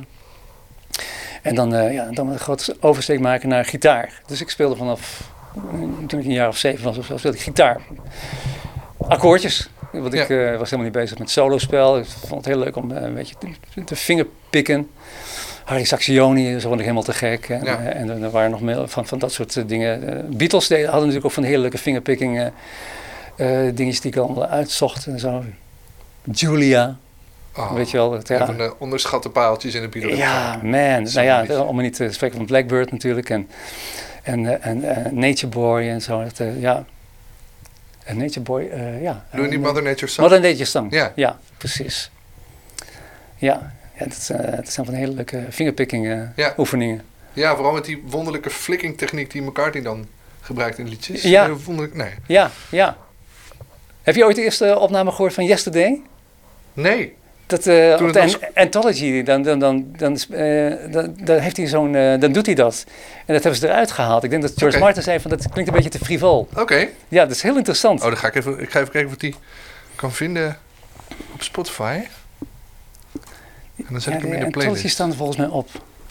En dan, uh, ja, dan een grote oversteek maken naar gitaar. Dus ik speelde vanaf, uh, toen ik een jaar of zeven was of zo, speelde ik gitaar. Akkoordjes. Want ik uh, was helemaal niet bezig met solospel. Ik vond het heel leuk om uh, een beetje te, te vingerpikken. Harry Saxioni, zo vond ik helemaal te gek. En, Ja. uh, en er waren nog meer van, van dat soort uh, dingen. Uh, Beatles deden, hadden natuurlijk ook van hele leuke fingerpicking uh, uh, dingetjes die ik allemaal uitzocht en zo. Julia, Oh, weet je wel. Het, ja. een van de onderschatte paaltjes in de Beatles. Ja, man. Zo Nou ja, lief. om maar niet te spreken van Blackbird natuurlijk. En, en, eh, en uh, Nature Boy en zo. Dat, uh, ja. En Nature Boy, uh, ja. Doe je die Uh, Mother Nature Song? Mother Nature Song. Ja. Ja, precies. Ja, ja dat, uh, dat zijn van hele leuke fingerpicking uh, Ja. oefeningen. Ja, vooral met die wonderlijke flicking techniek die McCartney dan gebruikt in liedjes. Ja. Heel wonderlijk. Nee. Ja, ja. Heb je ooit de eerste opname gehoord van Yesterday? Nee. Dat, uh, Toen op de het was- An- Anthology, dan, dan, dan, dan, uh, dan, dan, heeft hij zo'n, uh, dan doet hij dat. En dat hebben ze eruit gehaald. Ik denk dat George Oké. Martin zei van dat klinkt een beetje te frivol. Oké. Ja, dat is heel interessant. Oh, dan ga ik even, ik ga even kijken of ik die kan vinden op Spotify. En dan zet Ja, ik hem de in de Anthology playlist. staan er volgens mij op.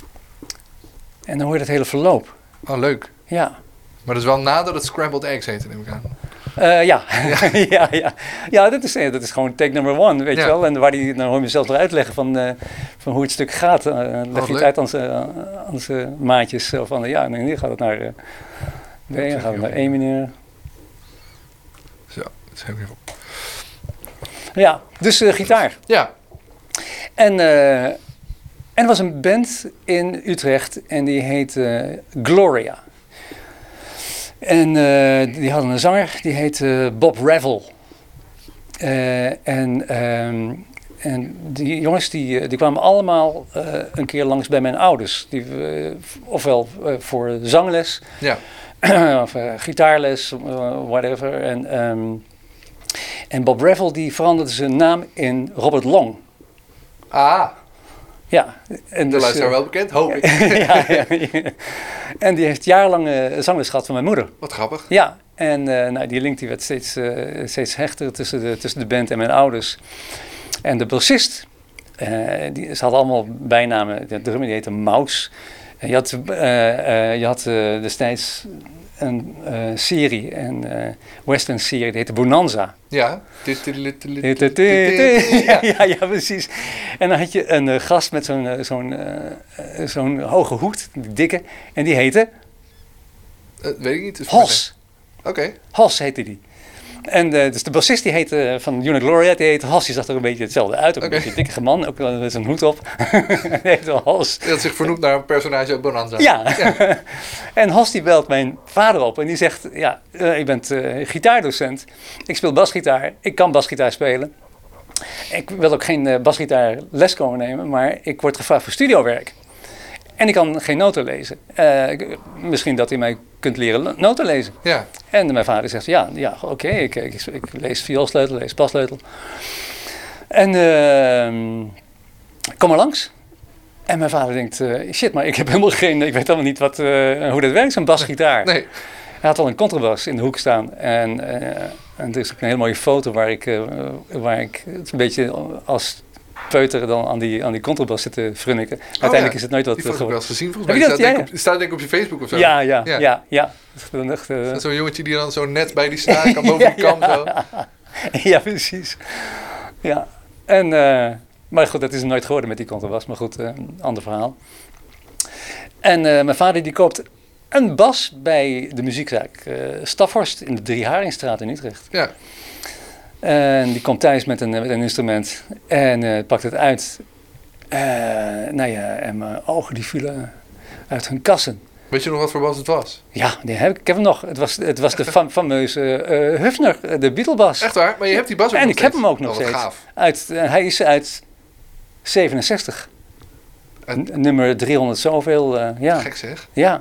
En dan hoor je dat hele verloop. Oh, leuk. Ja. Maar dat is wel nadat het Scrambled Eggs heette, neem ik aan. Uh, ja. Ja. ja, ja. Ja, dat is, eh, dat is gewoon take number one, weet Ja. je wel. En waar die, dan hoor je mezelf nog uitleggen van, uh, van hoe het stuk gaat. Uh, leg je leuk. het uit aan zijn aan zijn maatjes. Zo van, ja, nee, nu gaat het naar uh, B, dan gaat het naar één meneer. Zo, dat is heel even op. Ja, dus uh, gitaar. Ja. En, uh, en er was een band in Utrecht en die heette Gloria. En uh, die hadden een zanger, die heette Bob Revel. Uh, en, um, en die jongens die, die kwamen allemaal uh, een keer langs bij mijn ouders. Die, uh, ofwel uh, voor zangles, Ja. of uh, gitaarles, uh, whatever. En, um, en Bob Revel die veranderde zijn naam in Robert Long. Ah, Ja, en de dus, luisteraar uh, wel bekend, hoop ik. ja, ja, ja. En die heeft jarenlang uh, zangles gehad van mijn moeder. Wat grappig. Ja, en uh, nou, die link die werd steeds, uh, steeds hechter tussen de, tussen de band en mijn ouders. En de bassist, uh, die, ze hadden allemaal bijnamen. De drummer die heette Maus. En je had, uh, uh, je had uh, destijds een uh, serie, een uh, western serie, die heette Bonanza. Ja. Ja, ja, ja, precies. En dan had je een uh, gast met zo'n uh, zo'n uh, zo'n hoge hoed, die dikke, en die heette... Uh, weet ik niet. Dus Hoss. Oké. Okay. Hoss heette die. En uh, dus de bassist die heette, uh, van Una Gloria, die heette Hoss. Die zag er een beetje hetzelfde uit. Ook okay. Een beetje dikke man, ook met zijn hoed op. Die heette Hoss. Die had zich vernoemd naar een personage uit Bonanza. Ja. ja. En Hoss die belt mijn vader op en die zegt... Ja, uh, je bent uh, gitaardocent. Ik speel basgitaar. Ik kan basgitaar spelen. Ik wil ook geen uh, basgitaar les komen nemen, maar ik word gevraagd voor studiowerk. En ik kan geen noten lezen. Uh, misschien dat hij mij kunt leren noten lezen. Ja. En mijn vader zegt, ja, ja oké, okay, ik, ik, ik lees vioolsleutel, lees bassleutel. En uh, kom maar langs. En mijn vader denkt, uh, shit, maar ik heb helemaal geen, ik weet helemaal niet wat, uh, hoe dat werkt, zo'n basgitaar. Nee. Hij had al een contrabas in de hoek staan. En, uh, en er is ook een hele mooie foto waar ik, uh, waar ik het een beetje als... peuter dan aan die, aan die contrabas zitten frunniken. Uiteindelijk oh, ja. is het nooit wat geworden. Die heb ik wel eens gezien volgens mij. Staat, dat, denk ja, op, staat denk ik op je Facebook of zo. Ja, ja, ja. ja, ja. Echt, uh, zo'n jongetje die dan zo net bij die snaar kan boven ja, die kam. Ja. Zo. Ja, precies. Ja. En, uh, maar goed, dat is nooit geworden met die contrabas. Maar goed, uh, een ander verhaal. En uh, mijn vader die koopt een bas bij de muziekzaak uh, Staphorst in de Drieharingstraat in Utrecht. Ja. En die komt thuis met een, met een instrument en uh, pakt het uit. Uh, nou ja, en mijn ogen die vielen uit hun kassen. Weet je nog wat voor bas het was? Ja, die heb ik, ik heb hem nog. Het was, het was de fam- fameuze uh, Hufner, de Beatle-bas. Echt waar? Maar je hebt die bas ook en nog ik steeds? heb hem ook nog oh, steeds. Gaaf. Uit, uh, hij is uit zevenenzestig. En... N- nummer driehonderd zoveel. Uh, ja. Gek zeg. Ja.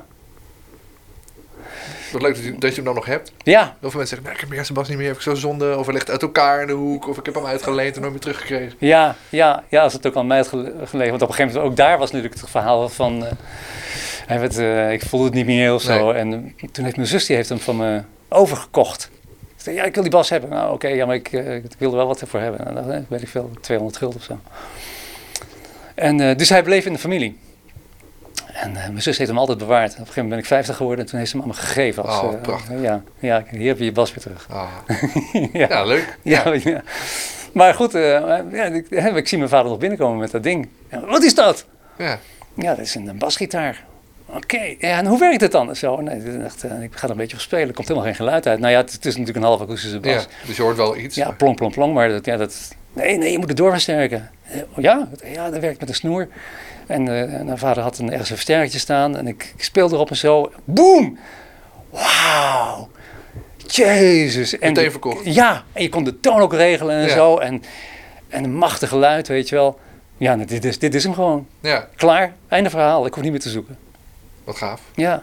Wat leuk dat je, dat je hem dan nog hebt. Ja. Heel veel mensen zeggen, nou, ik heb mijn eerste bas niet meer, heb ik zo zonde. Of hij ligt uit elkaar in de hoek. Of ik heb hem uitgeleend en nooit meer teruggekregen. Ja, ja, ja, als het ook aan mij had gele- gelegen. Want op een gegeven moment, ook daar was natuurlijk het verhaal van... Uh, hij werd, uh, ik voelde het niet meer of zo. Nee. En uh, toen heeft mijn zus, die heeft hem van me overgekocht. Ik zei, ja, ik wil die bas hebben. Nou, oké, okay, ja, maar ik, uh, ik wilde wel wat ervoor hebben. Nou, dan uh, weet ik veel, tweehonderd gulden of zo. En uh, dus hij bleef in de familie. En uh, mijn zus heeft hem altijd bewaard. Op een gegeven moment ben ik vijftig geworden en toen heeft ze hem aan me gegeven. Als, oh, uh, prachtig. Uh, ja, ja, hier heb je je bas weer terug. Oh. ja. ja, leuk. Ja. Ja, ja. Maar goed, uh, ja, ik, ik zie mijn vader nog binnenkomen met dat ding. Ja, wat is dat? Ja. Ja, dat is een, een basgitaar. Oké, okay. Ja, en hoe werkt het dan? Zo, nee, ik, dacht, uh, ik ga er een beetje op spelen. Er komt helemaal geen geluid uit. Nou ja, het, het is natuurlijk een half akoestische bas. Ja, dus je hoort wel iets. Ja, plong, plong, plong. Maar dat, ja, dat... Nee, nee, je moet het doorversterken. Ja, ja, dat werkt met een snoer. En uh, mijn vader had een, ergens een versterkertje staan. En ik, ik speelde erop en zo. Boom! Wauw! Jezus! En meteen verkocht. Ja, en je kon de toon ook regelen en ja. zo. En, en een machtig geluid, weet je wel. Ja, nou, dit, is, dit is hem gewoon. Ja. Klaar, einde verhaal. Ik hoef niet meer te zoeken. Wat gaaf. Ja.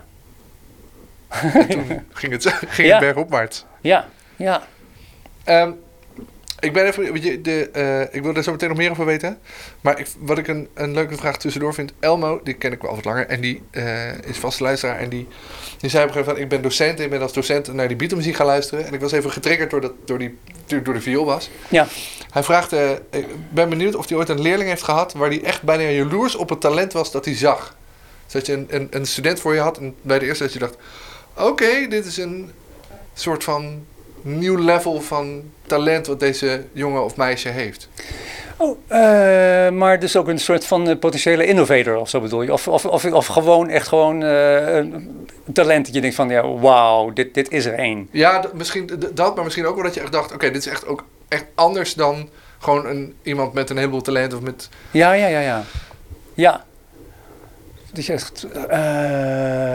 En toen ging het, ging ja. het bergopwaarts. Ja, ja. Um, ik ben even, weet je, de, uh, ik wil er zo meteen nog meer over weten. Maar ik, wat ik een, een leuke vraag tussendoor vind. Elmo, die ken ik wel wat langer. En die uh, is vaste luisteraar. En die, die zei op een gegeven moment, ik ben docent. En ik ben als docent naar die Beatle-muziek gaan luisteren. En ik was even getriggerd door, dat, door, die, door de viool was. Ja. Hij vraagt, uh, ik ben benieuwd of hij ooit een leerling heeft gehad... waar hij echt bijna jaloers op het talent was dat hij zag. Dus dat je een, een, een student voor je had. En bij de eerste dat je dacht... Oké, okay, dit is een soort van nieuw level van talent wat deze jongen of meisje heeft. Oh, uh, maar dus ook een soort van uh, potentiële innovator of zo bedoel je? Of, of, of, of gewoon echt gewoon uh, een talent dat je denkt van ja, wauw, dit, dit is er één. Ja, d- misschien d- dat, maar misschien ook wel dat je echt dacht, oké, okay, dit is echt ook echt anders dan gewoon een, iemand met een heleboel talent of met... Ja, ja, ja, ja. Ja. Dus je echt... Uh,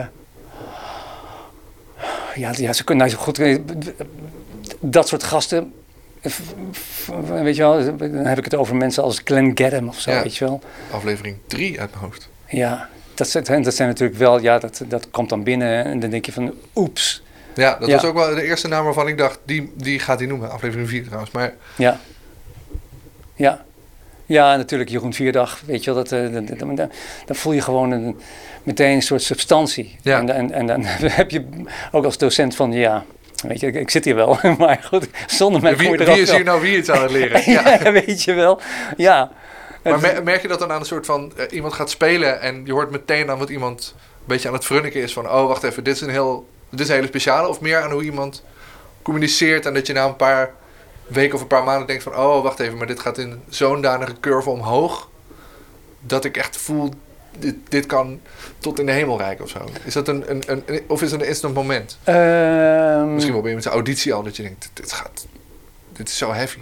Ja, ja, ze kunnen nou goed. Dat soort gasten. Weet je wel, dan heb ik het over mensen als Glenn Gaddam of zo, ja. Weet je wel. Aflevering drie uit mijn hoofd. Ja, dat zijn, dat zijn natuurlijk wel, ja, dat, dat komt dan binnen en dan denk je van, oeps. Ja, dat ja. was ook wel de eerste naam waarvan ik dacht, die, die gaat hij noemen. Aflevering vier trouwens, maar... Ja. Ja. Ja, natuurlijk Jeroen Vierdag, weet je wel, dat, dat, dat, dat, dat, dan voel je gewoon een, meteen een soort substantie. Ja. En, en, en dan heb je ook als docent van, ja, weet je, ik, ik zit hier wel, maar goed, zonder mij wie, kom je wie er is wel. hier nou wie iets aan het leren? Ja. Ja, weet je wel, ja. Maar mer- merk je dat dan aan een soort van, uh, iemand gaat spelen en je hoort meteen aan wat iemand een beetje aan het frunniken is van, oh, wacht even, dit is een heel dit is een hele speciale, of meer aan hoe iemand communiceert en dat je na een paar weken of een paar maanden denkt van, oh, wacht even, maar dit gaat in zo'n danige curve omhoog, dat ik echt voel, dit, dit kan tot in de hemel reiken of zo. Is dat een, een, een, een of is het een instant moment? Um, Misschien wel bij iemand zijn auditie al, dat je denkt, dit gaat, dit is zo heavy.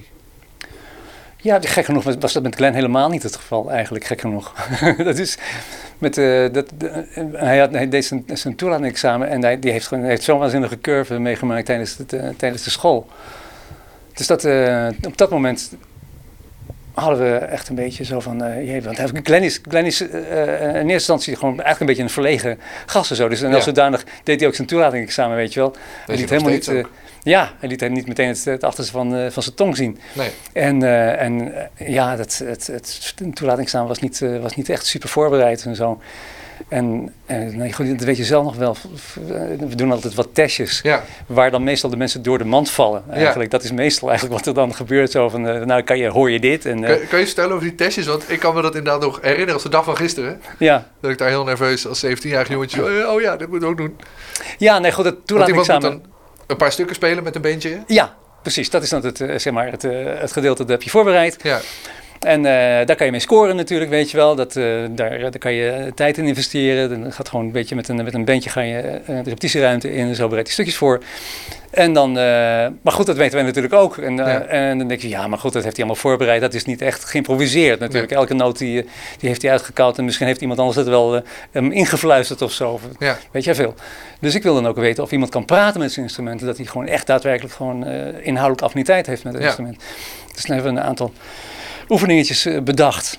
Ja, gek genoeg was dat met Glenn helemaal niet het geval eigenlijk, gek genoeg. dat is met, uh, dat, de, hij, had, hij deed zijn, zijn toelatingsexamen en hij die heeft, gewoon, hij heeft zo'n waanzinnige curve meegemaakt tijdens, het, uh, tijdens de school. Dus dat, uh, op dat moment hadden we echt een beetje zo van, uh, jee, want Glenn is, Glenn is uh, in eerste instantie gewoon eigenlijk een beetje een verlegen gast en zo. Dus en als Ja. zodanig deed hij ook zijn toelatingsexamen, weet je wel. Hij liet helemaal niet, uh, ja, hij liet niet meteen het, het achterste van, uh, van zijn tong zien. Nee. En, uh, en uh, ja, dat, het, het, het toelatingsexamen was niet, uh, was niet echt super voorbereid en zo. En, en nee, goed, dat weet je zelf nog wel. We doen altijd wat testjes. Ja. Waar dan meestal de mensen door de mand vallen. Eigenlijk. Ja. Dat is meestal eigenlijk wat er dan gebeurt. Zo van, uh, nou kan je, hoor je dit. En, uh, kan, kan je vertellen over die testjes? Want ik kan me dat inderdaad nog herinneren als de dag van gisteren. Ja. Dat ik daar heel nerveus als zeventienjarig jongetje. Oh ja, dit moet ik ook doen. Ja, nee goed, het toelatingsexamen. Want dan een paar stukken spelen met een beentje. Ja, precies. Dat is dan het, uh, zeg maar het, uh, het gedeelte dat heb je voorbereid. Ja. En uh, daar kan je mee scoren natuurlijk, weet je wel. Dat, uh, daar, daar kan je tijd in investeren. Dan gaat gewoon een beetje met een, met een bandje ga je uh, de repetitieruimte in. En zo bereid je stukjes voor. En dan, uh, maar goed, dat weten wij natuurlijk ook. En, uh, ja. en dan denk je, ja, maar goed, dat heeft hij allemaal voorbereid. Dat is niet echt geïmproviseerd natuurlijk. Nee. Elke noot die, die heeft hij uitgekoud. En misschien heeft iemand anders het wel uh, um, ingefluisterd of zo. Ja. Weet jij veel. Dus ik wil dan ook weten of iemand kan praten met zijn instrumenten. Dat hij gewoon echt daadwerkelijk gewoon uh, inhoudelijke affiniteit heeft met het ja. instrument. Dus dan hebben we een aantal oefeningetjes uh, bedacht.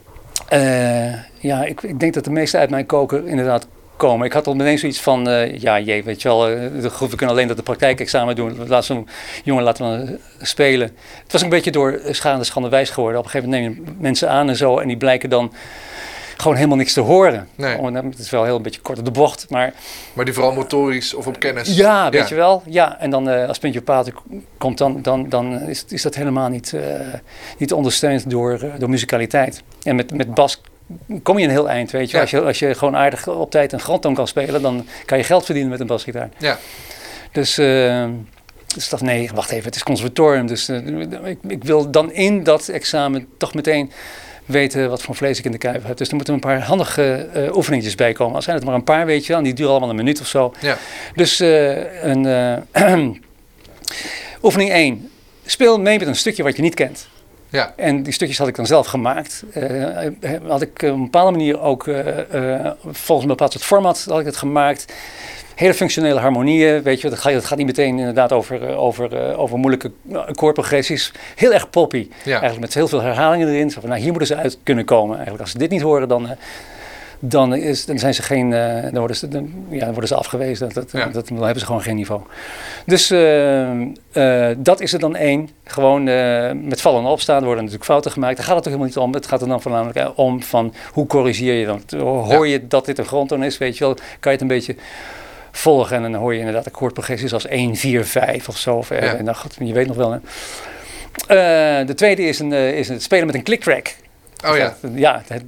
Uh, ja, ik, ik denk dat de meeste uit mijn koker inderdaad komen. Ik had al meteen zoiets van, uh, ja jee, weet je wel, uh, we kunnen alleen dat de praktijkexamen doen. Laat zo'n jongen laten we uh, spelen. Het was een beetje door schade schande wijs geworden. Op een gegeven moment neem je mensen aan en zo en die blijken dan gewoon helemaal niks te horen. Nee. Oh, het is wel heel een beetje kort op de bocht, maar... Maar die vooral motorisch of op kennis. Ja, weet ja. je wel. Ja, en dan uh, als puntje op paaltje komt, dan, dan, dan is, is dat helemaal niet, uh, niet ondersteund door, uh, door muzikaliteit. En met, met bas kom je een heel eind, weet je. Ja. Als je. Als je gewoon aardig op tijd een grondtoon kan spelen, dan kan je geld verdienen met een basgitaar. Ja. Dus... Uh, Dus dacht, nee, wacht even, het is conservatorium. Dus uh, ik, ik wil dan in dat examen toch meteen weten wat voor vlees ik in de kuip heb. Dus er moeten een paar handige uh, oefeningetjes bij komen. Al zijn het maar een paar, weet je wel. En die duren allemaal een minuut of zo. Ja. Dus uh, een, uh, oefening één. Speel mee met een stukje wat je niet kent. Ja. En die stukjes had ik dan zelf gemaakt. Uh, had ik op een bepaalde manier ook uh, uh, volgens een bepaald soort format had ik het gemaakt. Hele functionele harmonieën, weet je, dat gaat, dat gaat niet meteen inderdaad over, over, over moeilijke akkoordprogressies. Heel erg poppy, ja. Eigenlijk met heel veel herhalingen erin. Zo van, nou, hier moeten ze uit kunnen komen. Eigenlijk als ze dit niet horen, dan, dan, is, dan zijn ze geen, dan worden ze, dan, ja, dan worden ze afgewezen. Dat, ja. dat, dan hebben ze gewoon geen niveau. Dus uh, uh, dat is er dan één. Gewoon uh, met vallen en opstaan worden natuurlijk fouten gemaakt. Daar gaat het toch helemaal niet om. Het gaat er dan voornamelijk om van hoe corrigeer je dan. Hoor ja. je dat dit een grondtoon is, weet je wel, kan je het een beetje volgen en dan hoor je inderdaad akkoordprogressies als één, vier, vijf of zo. Of, ja. En dan, je weet nog wel. Hè. Uh, de tweede is, een, uh, is het spelen met een click-track. Oh ja. Ja. Het,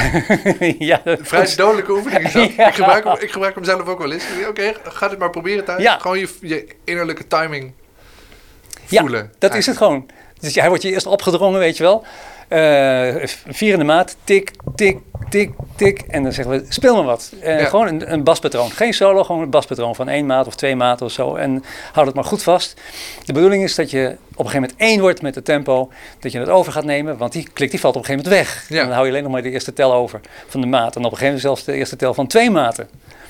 uh, ja vrij dodelijke oefening is dat. Ja. Ik, gebruik hem, ik gebruik hem zelf ook wel eens. Oké, okay, ga dit maar proberen thuis. Ja. Gewoon je, je innerlijke timing voelen. Ja, dat eigenlijk. Is het gewoon. Dus hij wordt je eerst opgedrongen, weet je wel. Uh, vier in de maat, tik, tik, tik, tik. En dan zeggen we, speel maar wat. Uh, ja. Gewoon een, een baspatroon. Geen solo, gewoon een baspatroon van één maat of twee maten of zo. En houd het maar goed vast. De bedoeling is dat je op een gegeven moment één wordt met het tempo. Dat je het over gaat nemen, want die klik die valt op een gegeven moment weg. Ja. En dan hou je alleen nog maar de eerste tel over van de maat. En op een gegeven moment zelfs de eerste tel van twee maten.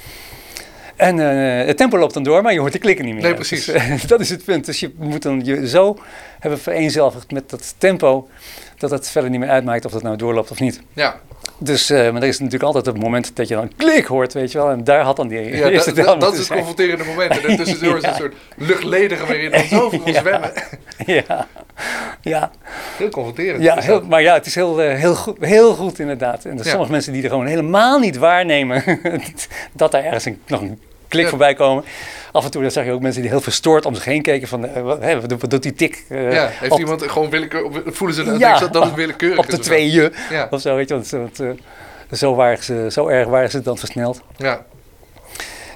En uh, het tempo loopt dan door, maar je hoort de klikken niet meer. Nee, precies. Dus, uh, dat is het punt. Dus je moet dan je zo hebben vereenzelvigd met dat tempo, dat het verder niet meer uitmaakt of dat nou doorloopt of niet. Ja. Dus, uh, maar er is natuurlijk altijd het moment dat je dan klik hoort, weet je wel. En daar had dan die ja, eerste da, tel da, Dat is het confronterende moment. En tussendoor is ja. een soort luchtledige waarin je dan zo voor ons zwemmen. Ja. Ja. Heel confronterend. Ja, heel, maar ja, het is heel, uh, heel, goed, heel goed inderdaad. En er zijn ja. sommige mensen die er gewoon helemaal niet waarnemen dat daar ergens een, nog een klik ja. voorbij komen. Af en toe dan zag je ook mensen die heel verstoord om zich heen keken van, uh, wat, hey, wat doet die tik? Uh, ja, heeft op, iemand gewoon willekeurig, voelen ze ja, dat, dat het willekeurig op de is? tweeën ja. of zo, weet je, want, want uh, zo, waren ze, zo erg waren ze dan versneld. Ja.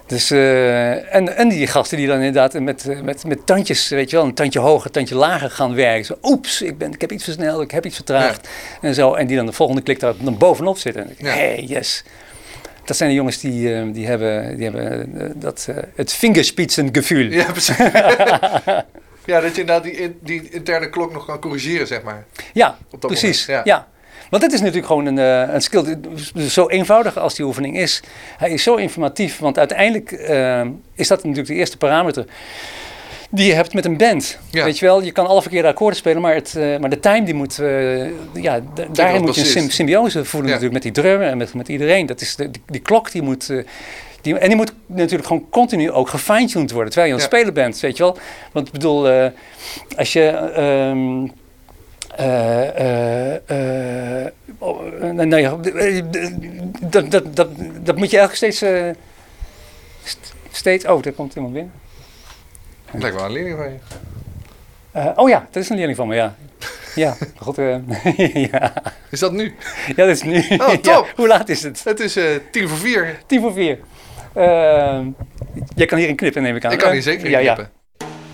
Dus, uh, en, en die gasten die dan inderdaad met, met, met tandjes, weet je wel, een tandje hoger, een tandje lager gaan werken. Zo, oeps, ik, ben, ik heb iets versneld, ik heb iets vertraagd. Ja. En zo. En die dan de volgende klik daar dan bovenop zitten. Hé, ja. hey, yes. Dat zijn de jongens die, uh, die hebben, die hebben uh, dat, uh, het vingerspitsengevoel. Ja, precies. Ja, dat je inderdaad die, die interne klok nog kan corrigeren, zeg maar. Ja, precies. Ja. ja. Want het is natuurlijk gewoon een, uh, een skill, zo eenvoudig als die oefening is. Hij is zo informatief, want uiteindelijk uh, is dat natuurlijk de eerste parameter die je hebt met een band. Ja. Weet je wel, je kan alle verkeerde akkoorden spelen, maar, het, uh, maar de time die moet, uh, ja, d- daarin moet je een sym- symbiose voelen ja. natuurlijk met die drummer en met, met iedereen. Dat is de, die, die klok die moet... Uh, Die, en die moet natuurlijk gewoon continu ook gefine-tuned worden, terwijl je aan het ja. spelen bent, weet je wel. Want ik bedoel, uh, als je... Um, uh, uh, uh, oh, nou ja, dat, dat, dat, dat moet je eigenlijk steeds... Uh, steeds... Oh, daar komt iemand binnen. Het lijkt wel een leerling van je. Uh, oh ja, dat is een leerling van me, ja. Ja, god. Uh, ja. Is dat nu? Ja, dat is nu. Oh, top. Ja, hoe laat is het? Het is uh, tien voor vier. Tien voor vier. Uh, jij kan hier een knippen, neem ik aan. Ik kan hier zeker in ja, knippen. Ja.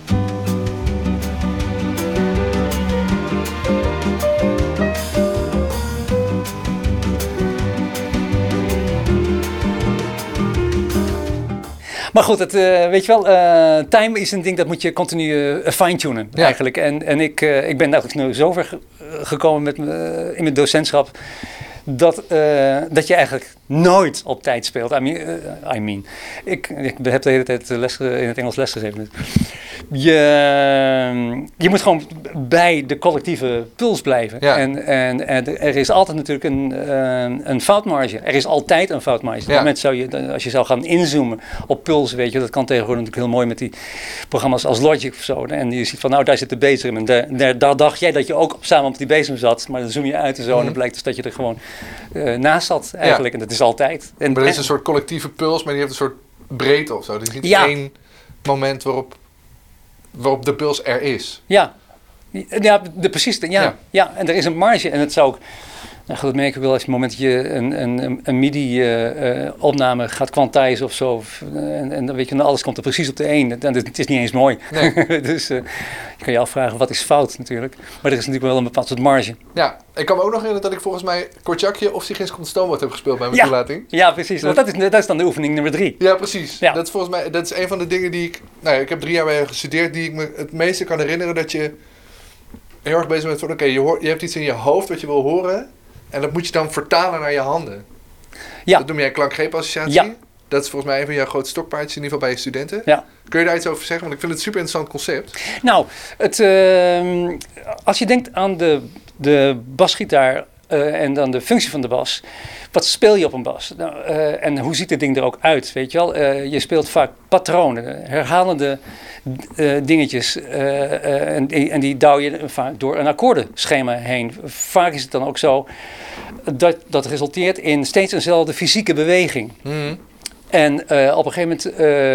Maar goed, het, uh, weet je wel, uh, time is een ding dat moet je continu uh, fine-tunen ja. eigenlijk. En, en ik, uh, ik ben eigenlijk nu zover ge- gekomen met, uh, in mijn docentschap dat, uh, dat je eigenlijk nooit op tijd speelt. I mean, uh, I mean. Ik, ik heb de hele tijd les, in het Engels lesgegeven. Je, je moet gewoon bij de collectieve puls blijven. Ja. En, en, en er is altijd natuurlijk een, uh, een foutmarge. Er is altijd een foutmarge. Op het ja. moment zou je, als je zou gaan inzoomen op puls, weet je, dat kan tegenwoordig natuurlijk heel mooi met die programma's als Logic of zo. En je ziet van, nou, daar zit de bezem. En daar, daar, daar dacht jij dat je ook samen op die bezem zat. Maar dan zoom je uit en zo. Mm. En dan blijkt dus dat je er gewoon uh, naast zat eigenlijk. Ja. En dat is altijd. En, maar er is een soort collectieve puls, maar die heeft een soort breedte of zo. Er is niet ja. één moment waarop... waarop de puls er is. Ja, ja de, precies. Ja, ja. ja, en er is een marge. En het zou ook... Nou, dat merk ik wel als je op het moment dat je een, een, een MIDI-opname uh, uh, gaat kwantizen of zo. Of, uh, en, en dan weet je, nou, alles komt er precies op de één. En het is niet eens mooi. Nee. Dus uh, je kan je afvragen, wat is fout natuurlijk. Maar er is natuurlijk wel een bepaald soort marge. Ja, ik kan me ook nog herinneren dat ik volgens mij Kortjakje of Sigins komt Stoomwoord heb gespeeld bij mijn ja. toelating. Ja, precies. Want dat is, dat is dan de oefening nummer drie. Ja, precies. Ja. Dat is volgens mij, dat is een van de dingen die ik... Nou ja, ik heb drie jaar bij gestudeerd die ik me het meeste kan herinneren dat je heel erg bezig bent van... Oké, okay, je, hoort, je hebt iets in je hoofd wat je wil horen... En dat moet je dan vertalen naar je handen. Ja. Dat noem jij klank-greep-associatie. Ja. Dat is volgens mij een van jouw grote stokpaardjes, in ieder geval bij je studenten. Ja. Kun je daar iets over zeggen? Want ik vind het een super interessant concept. Nou, het, uh, als je denkt aan de, de basgitaar uh, en dan de functie van de bas. Wat speel je op een bas? Nou, uh, en hoe ziet het ding er ook uit, weet je wel? Uh, je speelt vaak patronen, herhalende uh, dingetjes. Uh, uh, en, en die douw je vaak door een akkoordenschema heen. Vaak is het dan ook zo dat dat resulteert in steeds eenzelfde fysieke beweging. Mm. En uh, op een gegeven moment... Uh,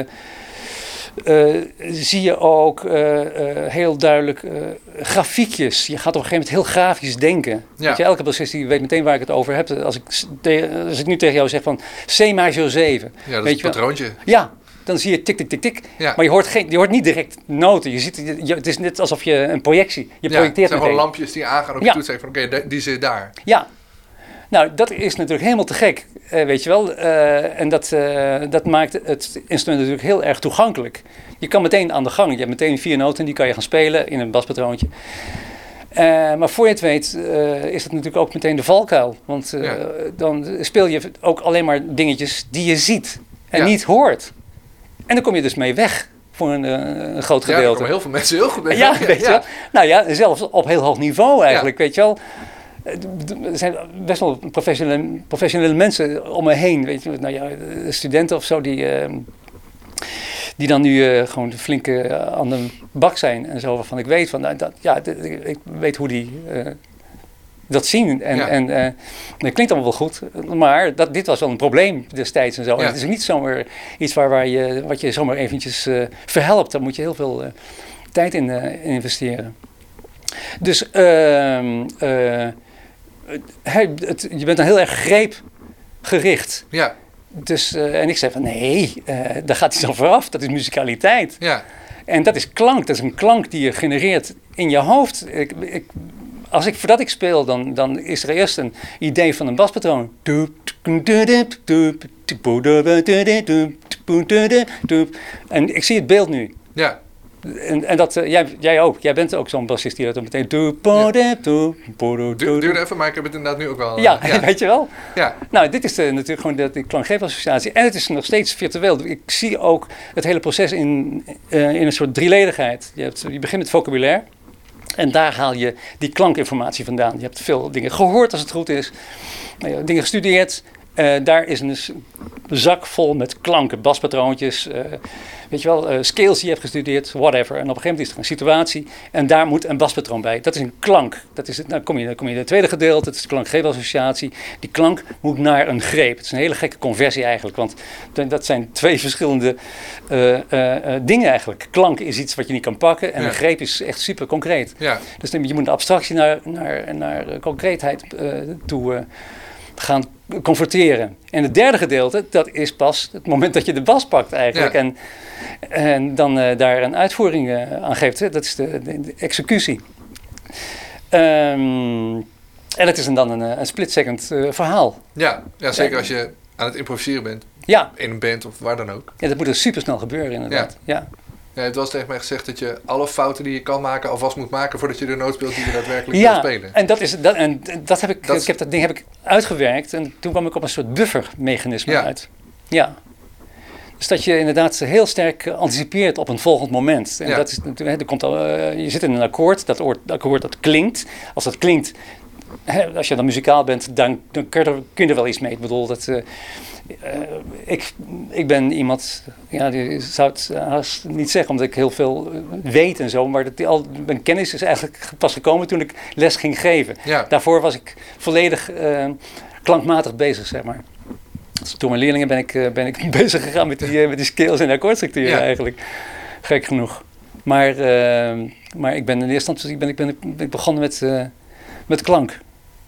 Uh, zie je ook uh, uh, heel duidelijk uh, grafiekjes. Je gaat op een gegeven moment heel grafisch denken. Ja. Weet je, elke bassist die weet meteen waar ik het over heb. Als ik, te, als ik nu tegen jou zeg van C major zeven. Ja, dat weet is een patroontje. Ja, dan zie je tik, tik, tik, tik. Ja. Maar je hoort, geen, je hoort niet direct noten. Je ziet, je, het is net alsof je een projectie... Je ja, projecteert het zijn meteen. gewoon lampjes die aangaan op je ja. toets. Van oké, okay, die zit daar. Ja. Nou, dat is natuurlijk helemaal te gek, uh, weet je wel. Uh, en dat, uh, dat maakt het instrument natuurlijk heel erg toegankelijk. Je kan meteen aan de gang. Je hebt meteen vier noten, die kan je gaan spelen in een baspatroontje. Uh, maar voor je het weet uh, is dat natuurlijk ook meteen de valkuil. Want uh, ja. dan speel je ook alleen maar dingetjes die je ziet en ja. niet hoort. En dan kom je dus mee weg voor een, een groot gedeelte. Ja, daar komen heel veel mensen heel goed mee ja, weg. Weet ja. je Nou ja, zelfs op heel hoog niveau eigenlijk, ja. weet je wel. Er zijn best wel professionele, professionele mensen om me heen, weet je, nou ja, studenten of zo die, uh, die dan nu uh, gewoon flink uh, aan de bak zijn en zo, waarvan ik weet van, nou, dat, ja, d- ik weet hoe die uh, dat zien en, ja. en uh, dat klinkt allemaal wel goed, maar dat, dit was wel een probleem destijds en zo. Ja. En het is niet zomaar iets waar, waar je, wat je zomaar eventjes uh, verhelpt, daar moet je heel veel uh, tijd in, uh, in investeren. Dus uh, uh, Hij, het, je bent dan heel erg greepgericht. Ja. dus, uh, en ik zei van nee, uh, daar gaat iets aan vooraf. Dat is muzikaliteit. Ja. En dat is klank. Dat is een klank die je genereert in je hoofd. Ik, ik, als ik, voordat ik speel, dan, dan is er eerst een idee van een baspatroon. En ik zie het beeld nu. Ja. En, en dat, uh, jij, jij ook. Jij bent ook zo'n bassist die dat dan meteen... Ja. Du- duurde even, maar ik heb het inderdaad nu ook wel... Uh, ja, ja, weet je wel? Ja. Nou, dit is uh, natuurlijk gewoon de, de klankgeefassociatie. En het is nog steeds virtueel. Ik zie ook het hele proces in, uh, in een soort drieledigheid. Je, hebt, je begint met vocabulaire. En daar haal je die klankinformatie vandaan. Je hebt veel dingen gehoord als het goed is. Uh, dingen gestudeerd. Uh, daar is een zak vol met klanken, baspatroontjes, uh, weet je wel, uh, scales die je hebt gestudeerd, whatever. En op een gegeven moment is er een situatie en daar moet een baspatroon bij. Dat is een klank. Dat is het, nou kom je, dan kom je in het tweede gedeelte, dat is de klank-greepassociatie. Die klank moet naar een greep. Het is een hele gekke conversie eigenlijk, want d- dat zijn twee verschillende uh, uh, uh, dingen eigenlijk. Klank is iets wat je niet kan pakken en ja. een greep is echt super concreet. Ja. Dus je moet de abstractie naar, naar, naar uh, concreetheid uh, toe uh, gaan converteren. En het derde gedeelte, dat is pas het moment dat je de bas pakt eigenlijk. Ja. En, en dan uh, daar een uitvoering uh, aan geeft. Hè? Dat is de, de, de executie. Um, en het is een, dan een, een split-second uh, verhaal. Ja, ja, zeker als je aan het improviseren bent. Ja. In een band of waar dan ook. Ja, dat moet dus supersnel gebeuren inderdaad. Ja. Ja. Ja, het was tegen mij gezegd dat je alle fouten die je kan maken alvast moet maken voordat je de noot speelt die je daadwerkelijk ja, wil spelen. En dat is dat, en dat heb ik, dat ik heb dat ding heb ik uitgewerkt en toen kwam ik op een soort buffermechanisme ja. uit. Ja. Dus dat je inderdaad heel sterk anticipeert op een volgend moment. En ja. dat is, er komt al, uh, je zit in een akkoord, dat oor, akkoord dat klinkt. Als dat klinkt, hè, als je dan muzikaal bent, dan, dan kun, je er, kun je er wel iets mee. Ik bedoel, dat, uh, uh, ik, ik ben iemand, ja, die zou het haast niet zeggen, omdat ik heel veel weet en zo. Maar dat die al, mijn kennis is eigenlijk pas gekomen toen ik les ging geven. Ja. Daarvoor was ik volledig uh, klankmatig bezig, zeg maar. Dus door mijn leerlingen ben ik, uh, ben ik bezig gegaan met die, uh, met die scales en akkoordstructuren ja. eigenlijk. Gek genoeg. Maar, uh, maar ik ben in eerste instantie ben ik, ben ik, ben ik begonnen met, uh, met klank.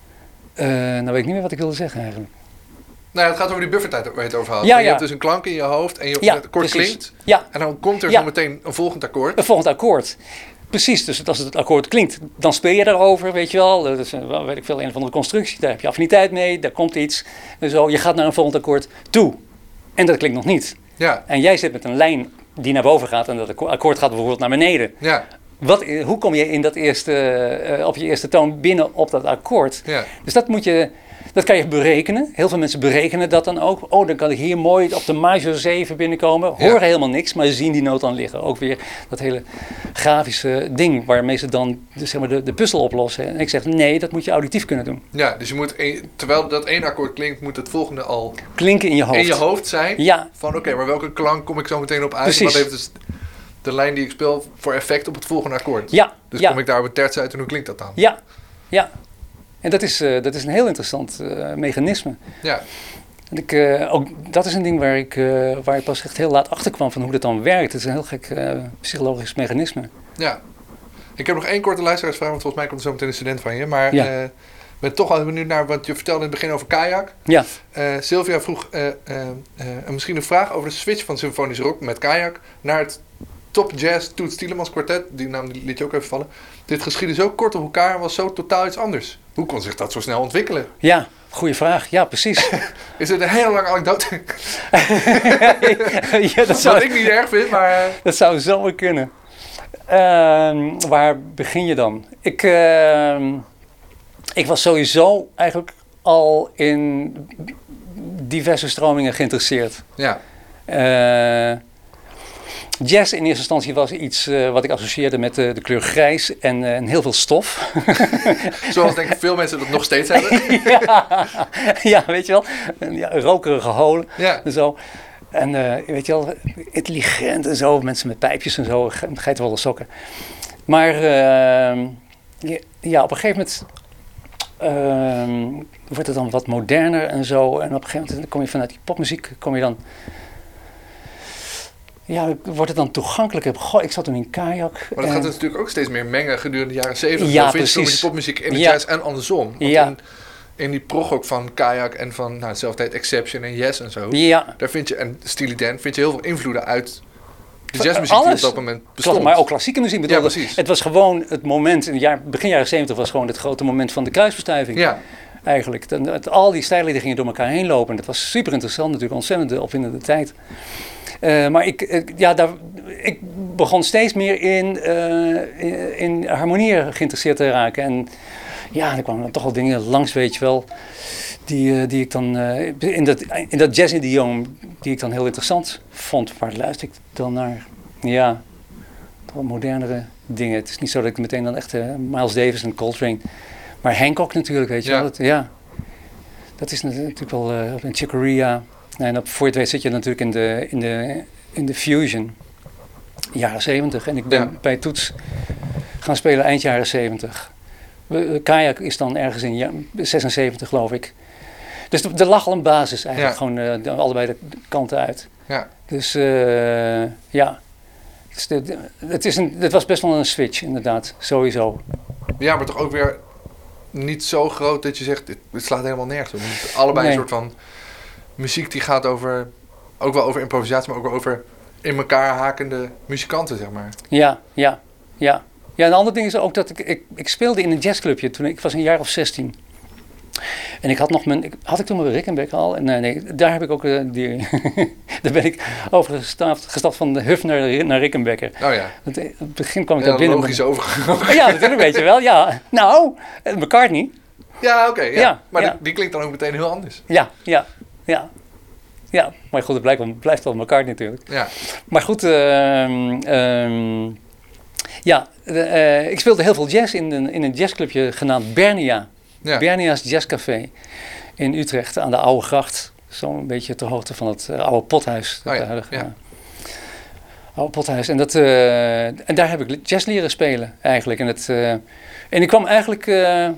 Uh, nou weet ik niet meer wat ik wilde zeggen eigenlijk. Nou ja, het gaat over die buffertijd waar je het over had. Ja, je ja. hebt dus een klank in je hoofd en je ja, het akkoord precies. klinkt. Ja. En dan komt er ja. zo meteen een volgend akkoord. Een volgend akkoord. Precies, dus als het akkoord klinkt, dan speel je daarover, weet je wel. Dat is een, weet ik veel, een of andere constructie, daar heb je affiniteit mee, daar komt iets. En zo, je gaat naar een volgend akkoord toe. En dat klinkt nog niet. Ja. En jij zit met een lijn die naar boven gaat en dat akkoord gaat bijvoorbeeld naar beneden. Ja. Wat, hoe kom je in dat eerste, uh, op je eerste toon binnen op dat akkoord? Ja. Dus dat moet je, dat kan je berekenen. Heel veel mensen berekenen dat dan ook. Oh, dan kan ik hier mooi op de major zeven binnenkomen. Horen ja. helemaal niks, maar zien die noot dan liggen. Ook weer dat hele grafische ding waarmee ze dan de, zeg maar de, de puzzel oplossen. En ik zeg, nee, dat moet je auditief kunnen doen. Ja, dus je moet, een, terwijl dat één akkoord klinkt, moet het volgende al klinken in je hoofd. In je hoofd zijn. Ja. Van oké, okay, maar welke klank kom ik zo meteen op uit? Precies. Wat heeft dus de lijn die ik speel voor effect op het volgende akkoord? Ja. Dus ja. kom ik daar op een terts uit en hoe klinkt dat dan? Ja, ja. En dat is, uh, dat is een heel interessant uh, mechanisme. Ja. En ik, uh, ook, dat is een ding waar ik, uh, waar ik pas echt heel laat achter kwam van hoe dat dan werkt. Het is een heel gek uh, psychologisch mechanisme. Ja. Ik heb nog één korte luisteraarsvraag, want volgens mij komt er zo meteen een student van je. Maar ja. uh, ik ben toch wel benieuwd naar wat je vertelde in het begin over kajak. Ja. Uh, Sylvia vroeg uh, uh, uh, misschien een vraag over de switch van symfonisch rock met kajak naar het top jazz Toets Tielemans kwartet. Die naam liet je ook even vallen. Dit geschiedde zo kort op elkaar en was zo totaal iets anders. Hoe kon zich dat zo snel ontwikkelen? Ja, goede vraag. Ja, precies. Is het een hele lange anekdote? ja, dat zou Wat ik niet erg vind, maar... Uh... Dat zou zomaar kunnen. Uh, waar begin je dan? Ik, uh, ik was sowieso eigenlijk al in diverse stromingen geïnteresseerd. Ja. Uh, Jazz in eerste instantie was iets uh, wat ik associeerde met uh, de kleur grijs en, uh, en heel veel stof. Zoals denk ik veel mensen dat nog steeds hebben. ja, ja, weet je wel. Ja, rokerige holen ja. en zo. En uh, weet je wel, intelligent en zo. Mensen met pijpjes en zo, geitenwolle sokken. Maar uh, ja, op een gegeven moment uh, wordt het dan wat moderner en zo. En op een gegeven moment kom je vanuit die popmuziek, kom je dan... Ja, wordt het dan toegankelijker? Goh, ik zat toen in kajak. Maar dat gaat dus natuurlijk ook steeds meer mengen gedurende de jaren zeventig. Ja, precies. Met de popmuziek in de ja. jazz en andersom. Want ja. in in die prog ook van Kayak en van nou, zelf tijd Exception en Yes en zo. Ja, Daar vind je, en Steely Dan, vind je heel veel invloeden uit de jazzmuziek die alles. op dat moment bestond. Klopt, maar ook klassieke muziek. Bedoel, Ja, precies. Het was gewoon het moment, in de jaar, begin jaren zeventig was gewoon het grote moment van de kruisbestuiving. Ja, Eigenlijk. Dan, het, al die stijlen die gingen door elkaar heen lopen. Dat was super interessant, natuurlijk ontzettend opwindende tijd. Uh, maar ik, ik, ja, daar, ik begon steeds meer in, uh, in, in harmonieën geïnteresseerd te raken. En ja, er kwamen dan toch wel dingen langs, weet je wel, die, uh, die ik dan uh, in dat, in dat jazz-idioom, die ik dan heel interessant vond. Waar luister ik dan naar? Ja, toch wel modernere dingen. Het is niet zo dat ik meteen dan echt uh, Miles Davis en Coltrane, maar Hancock natuurlijk, weet je Ja. wel. Dat, ja, dat is natuurlijk wel uh, in Chick Corea. En op, voor je het weet zit je natuurlijk in de, in de, in de fusion, jaren zeventig. En ik ben Ja. bij Toets gaan spelen eind jaren zeventig. Kayak is dan ergens in ja, zesenzeventig, geloof ik. Dus er lag al een basis eigenlijk, Ja. gewoon uh, de, allebei de kanten uit. ja. Dus uh, ja, dus de, de, het, is een, het was best wel een switch inderdaad, sowieso. Ja, maar toch ook weer niet zo groot dat je zegt, dit, dit slaat helemaal nergens op. Het is allebei Nee. een soort van muziek die gaat over, ook wel over improvisatie, maar ook wel over in elkaar hakende muzikanten, zeg maar. Ja, ja, ja. Ja, een ander ding is ook dat ik, ik, ik speelde in een jazzclubje toen ik, ik was een jaar of zestien. En ik had nog mijn, ik, had ik toen mijn Rickenbacker al? En, nee, nee, daar heb ik ook, uh, die, daar ben ik over gestapt, gestapt van de Huff naar, naar Rickenbacker. Oh ja, Want in het begin kwam ik ja daar binnen. logisch overgegaan. Ja, natuurlijk weet je wel, ja. Nou, uh, McCartney. Ja, oké, ja. Ja, maar ja. Die, die klinkt dan ook meteen heel anders. Ja, ja, ja. Ja, maar goed, het blijft, wel- blijft wel McCartney natuurlijk. Ja, Maar goed, ehm, ehm, ja, de, eh, ik speelde heel veel jazz in een, in een jazzclubje genaamd Bernia. ja. Bernia's Jazzcafé in Utrecht aan de Oude Gracht. Zo'n beetje ter hoogte van het uh, oude pothuis. Dat Oh ja, huidige, ja. uh, oude pothuis. En, dat, uh, en daar heb ik jazz leren spelen eigenlijk. En, het, uh, en ik kwam eigenlijk uh,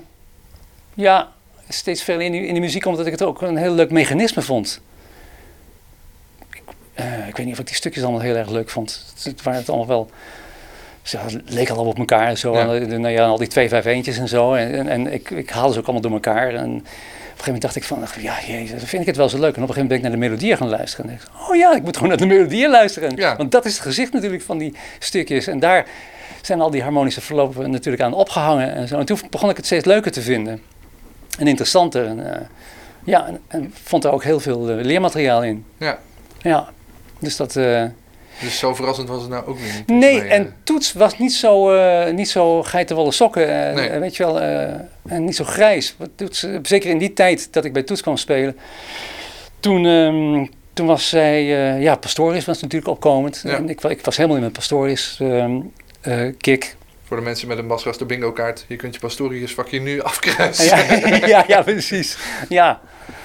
ja, steeds verder in die, in die muziek omdat ik het ook een heel leuk mechanisme vond. Ik, uh, ik weet niet of ik die stukjes allemaal heel erg leuk vond. Het, het waren het allemaal wel... Ze leek al op elkaar en zo. Ja. En, nou ja, al die twee vijf eentjes en zo. En, en, en ik, ik haalde ze ook allemaal door elkaar. En op een gegeven moment dacht ik van, ach, ja, jezus, dan vind ik het wel zo leuk. En op een gegeven moment ben ik naar de melodieën gaan luisteren. En ik dacht, oh ja, ik moet gewoon naar de melodieën luisteren. Ja. Want dat is het gezicht natuurlijk van die stukjes. En daar zijn al die harmonische verlopen natuurlijk aan opgehangen. En, zo. En toen begon ik het steeds leuker te vinden. En interessanter. En, uh, ja, en, en vond er ook heel veel uh, leermateriaal in. Ja. Ja, dus dat... Uh, Dus zo verrassend was het nou ook weer niet. Nee, Maar, en eh, Toets was niet zo, uh, niet zo geitenwolle sokken, uh, Nee. weet je wel, uh, en niet zo grijs. Wat Toets, uh, zeker in die tijd dat ik bij Toets kwam spelen, toen, um, toen was zij, uh, ja, Pastoris was natuurlijk opkomend. Ja. En ik, wa- ik was helemaal in mijn Pastoris um, uh, kick. Voor de mensen met een Basgasten bingo kaart, je kunt je Pastorius vakje nu afkruisen. Ja, ja, ja, precies. Ja,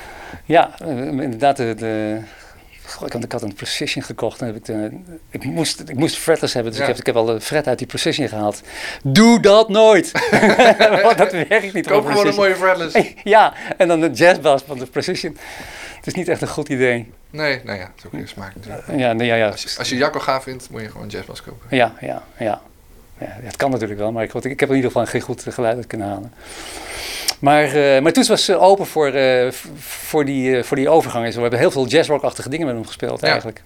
ja uh, inderdaad, de... de Goh, ik, had, ik had een Precision gekocht en heb ik, de, ik, moest, ik moest fretless hebben, dus Ja. ik, heb, ik heb al de fret uit die Precision gehaald. Doe dat nooit! Want dat werkt niet. Koop op gewoon een Precision. mooie fretless. Ja, en dan de jazzbass van de Precision. Het is niet echt een goed idee. Nee, nou ja, het is ook weer smaak natuurlijk. Ja, nee, ja, ja. Als je, als je Jacco gaaf vindt, moet je gewoon een jazzbass kopen. Ja, ja, ja. Ja, het kan natuurlijk wel, maar ik, ik heb in ieder geval geen goed geluid uit kunnen halen. Maar, uh, maar Toets was uh, open voor, uh, v- voor, die, uh, voor die overgang. En zo. We hebben heel veel jazzrock-achtige dingen met hem gespeeld Ja. eigenlijk.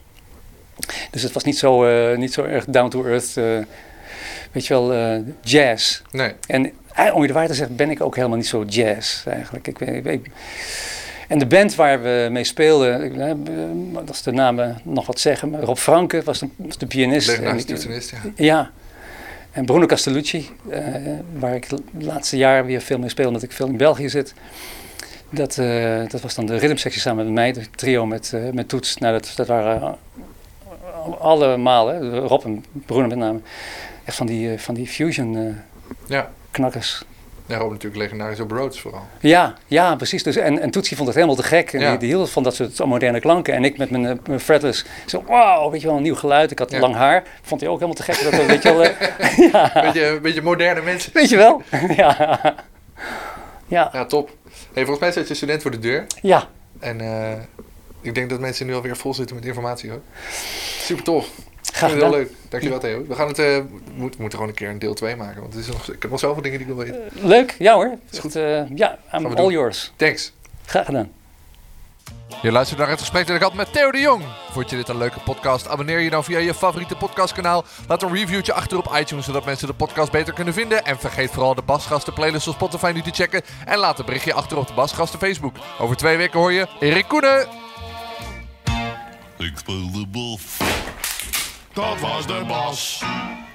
Dus het was niet zo, uh, niet zo erg down-to-earth, uh, weet je wel, uh, jazz. Nee, En uh, om je de waarheid te zeggen ben ik ook helemaal niet zo jazz eigenlijk. Ik, weet- ik, weet- en de band waar we mee speelden, ik, uh, dat is de naam nog wat zeggen, maar Rob Franke was de, was de pianist. legendarische En ik- toetsenist, ja. ja, en Bruno Castellucci, uh, waar ik de laatste jaren weer veel mee speel, omdat ik veel in België zit. Dat, uh, dat was dan de rhythmsectie samen met mij, de trio met, uh, met Toets. Nou, dat, dat waren uh, allemaal, hè, Rob en Bruno met name, echt van die, uh, van die fusion uh, Ja, knakkers. ja, Rob natuurlijk legendarisch op Rhodes vooral. Ja, ja, precies. Dus, en, en Toetsie vond het helemaal te gek. En Ja. die, die hield van dat soort moderne klanken. En ik met mijn, uh, mijn fretless, zo, wauw, weet je wel, een nieuw geluid. Ik had Ja. lang haar. Vond hij ook helemaal te gek. Dat, weet je wel, uh, ja. Beetje, een beetje moderne mensen. Weet je wel? ja. Ja. Ja, top. Hey, volgens mij zit je student voor de deur. Ja. En uh, ik denk dat mensen nu alweer vol zitten met informatie hoor. Super tof. Graag Heel gedaan. leuk. Dankjewel Theo. We gaan het, uh, we moeten, we moeten gewoon een keer een deel twee maken. Want het is nog, ik heb nog zoveel dingen die ik wil weten. Leuk, ja hoor. Is goed. Uh, ja, I'm we all doen. yours. Thanks. Graag gedaan. Je luistert naar het gesprek dat ik had met Theo de Jong. Vond je dit een leuke podcast? Abonneer je dan via je favoriete podcastkanaal. Laat een reviewtje achter op iTunes, zodat mensen de podcast beter kunnen vinden. En vergeet vooral de Basgasten playlist op Spotify nu te checken. En laat een berichtje achter op de Basgasten Facebook. Over twee weken hoor je Erik Koenen. Ik speel de bas. Dat was de Bas.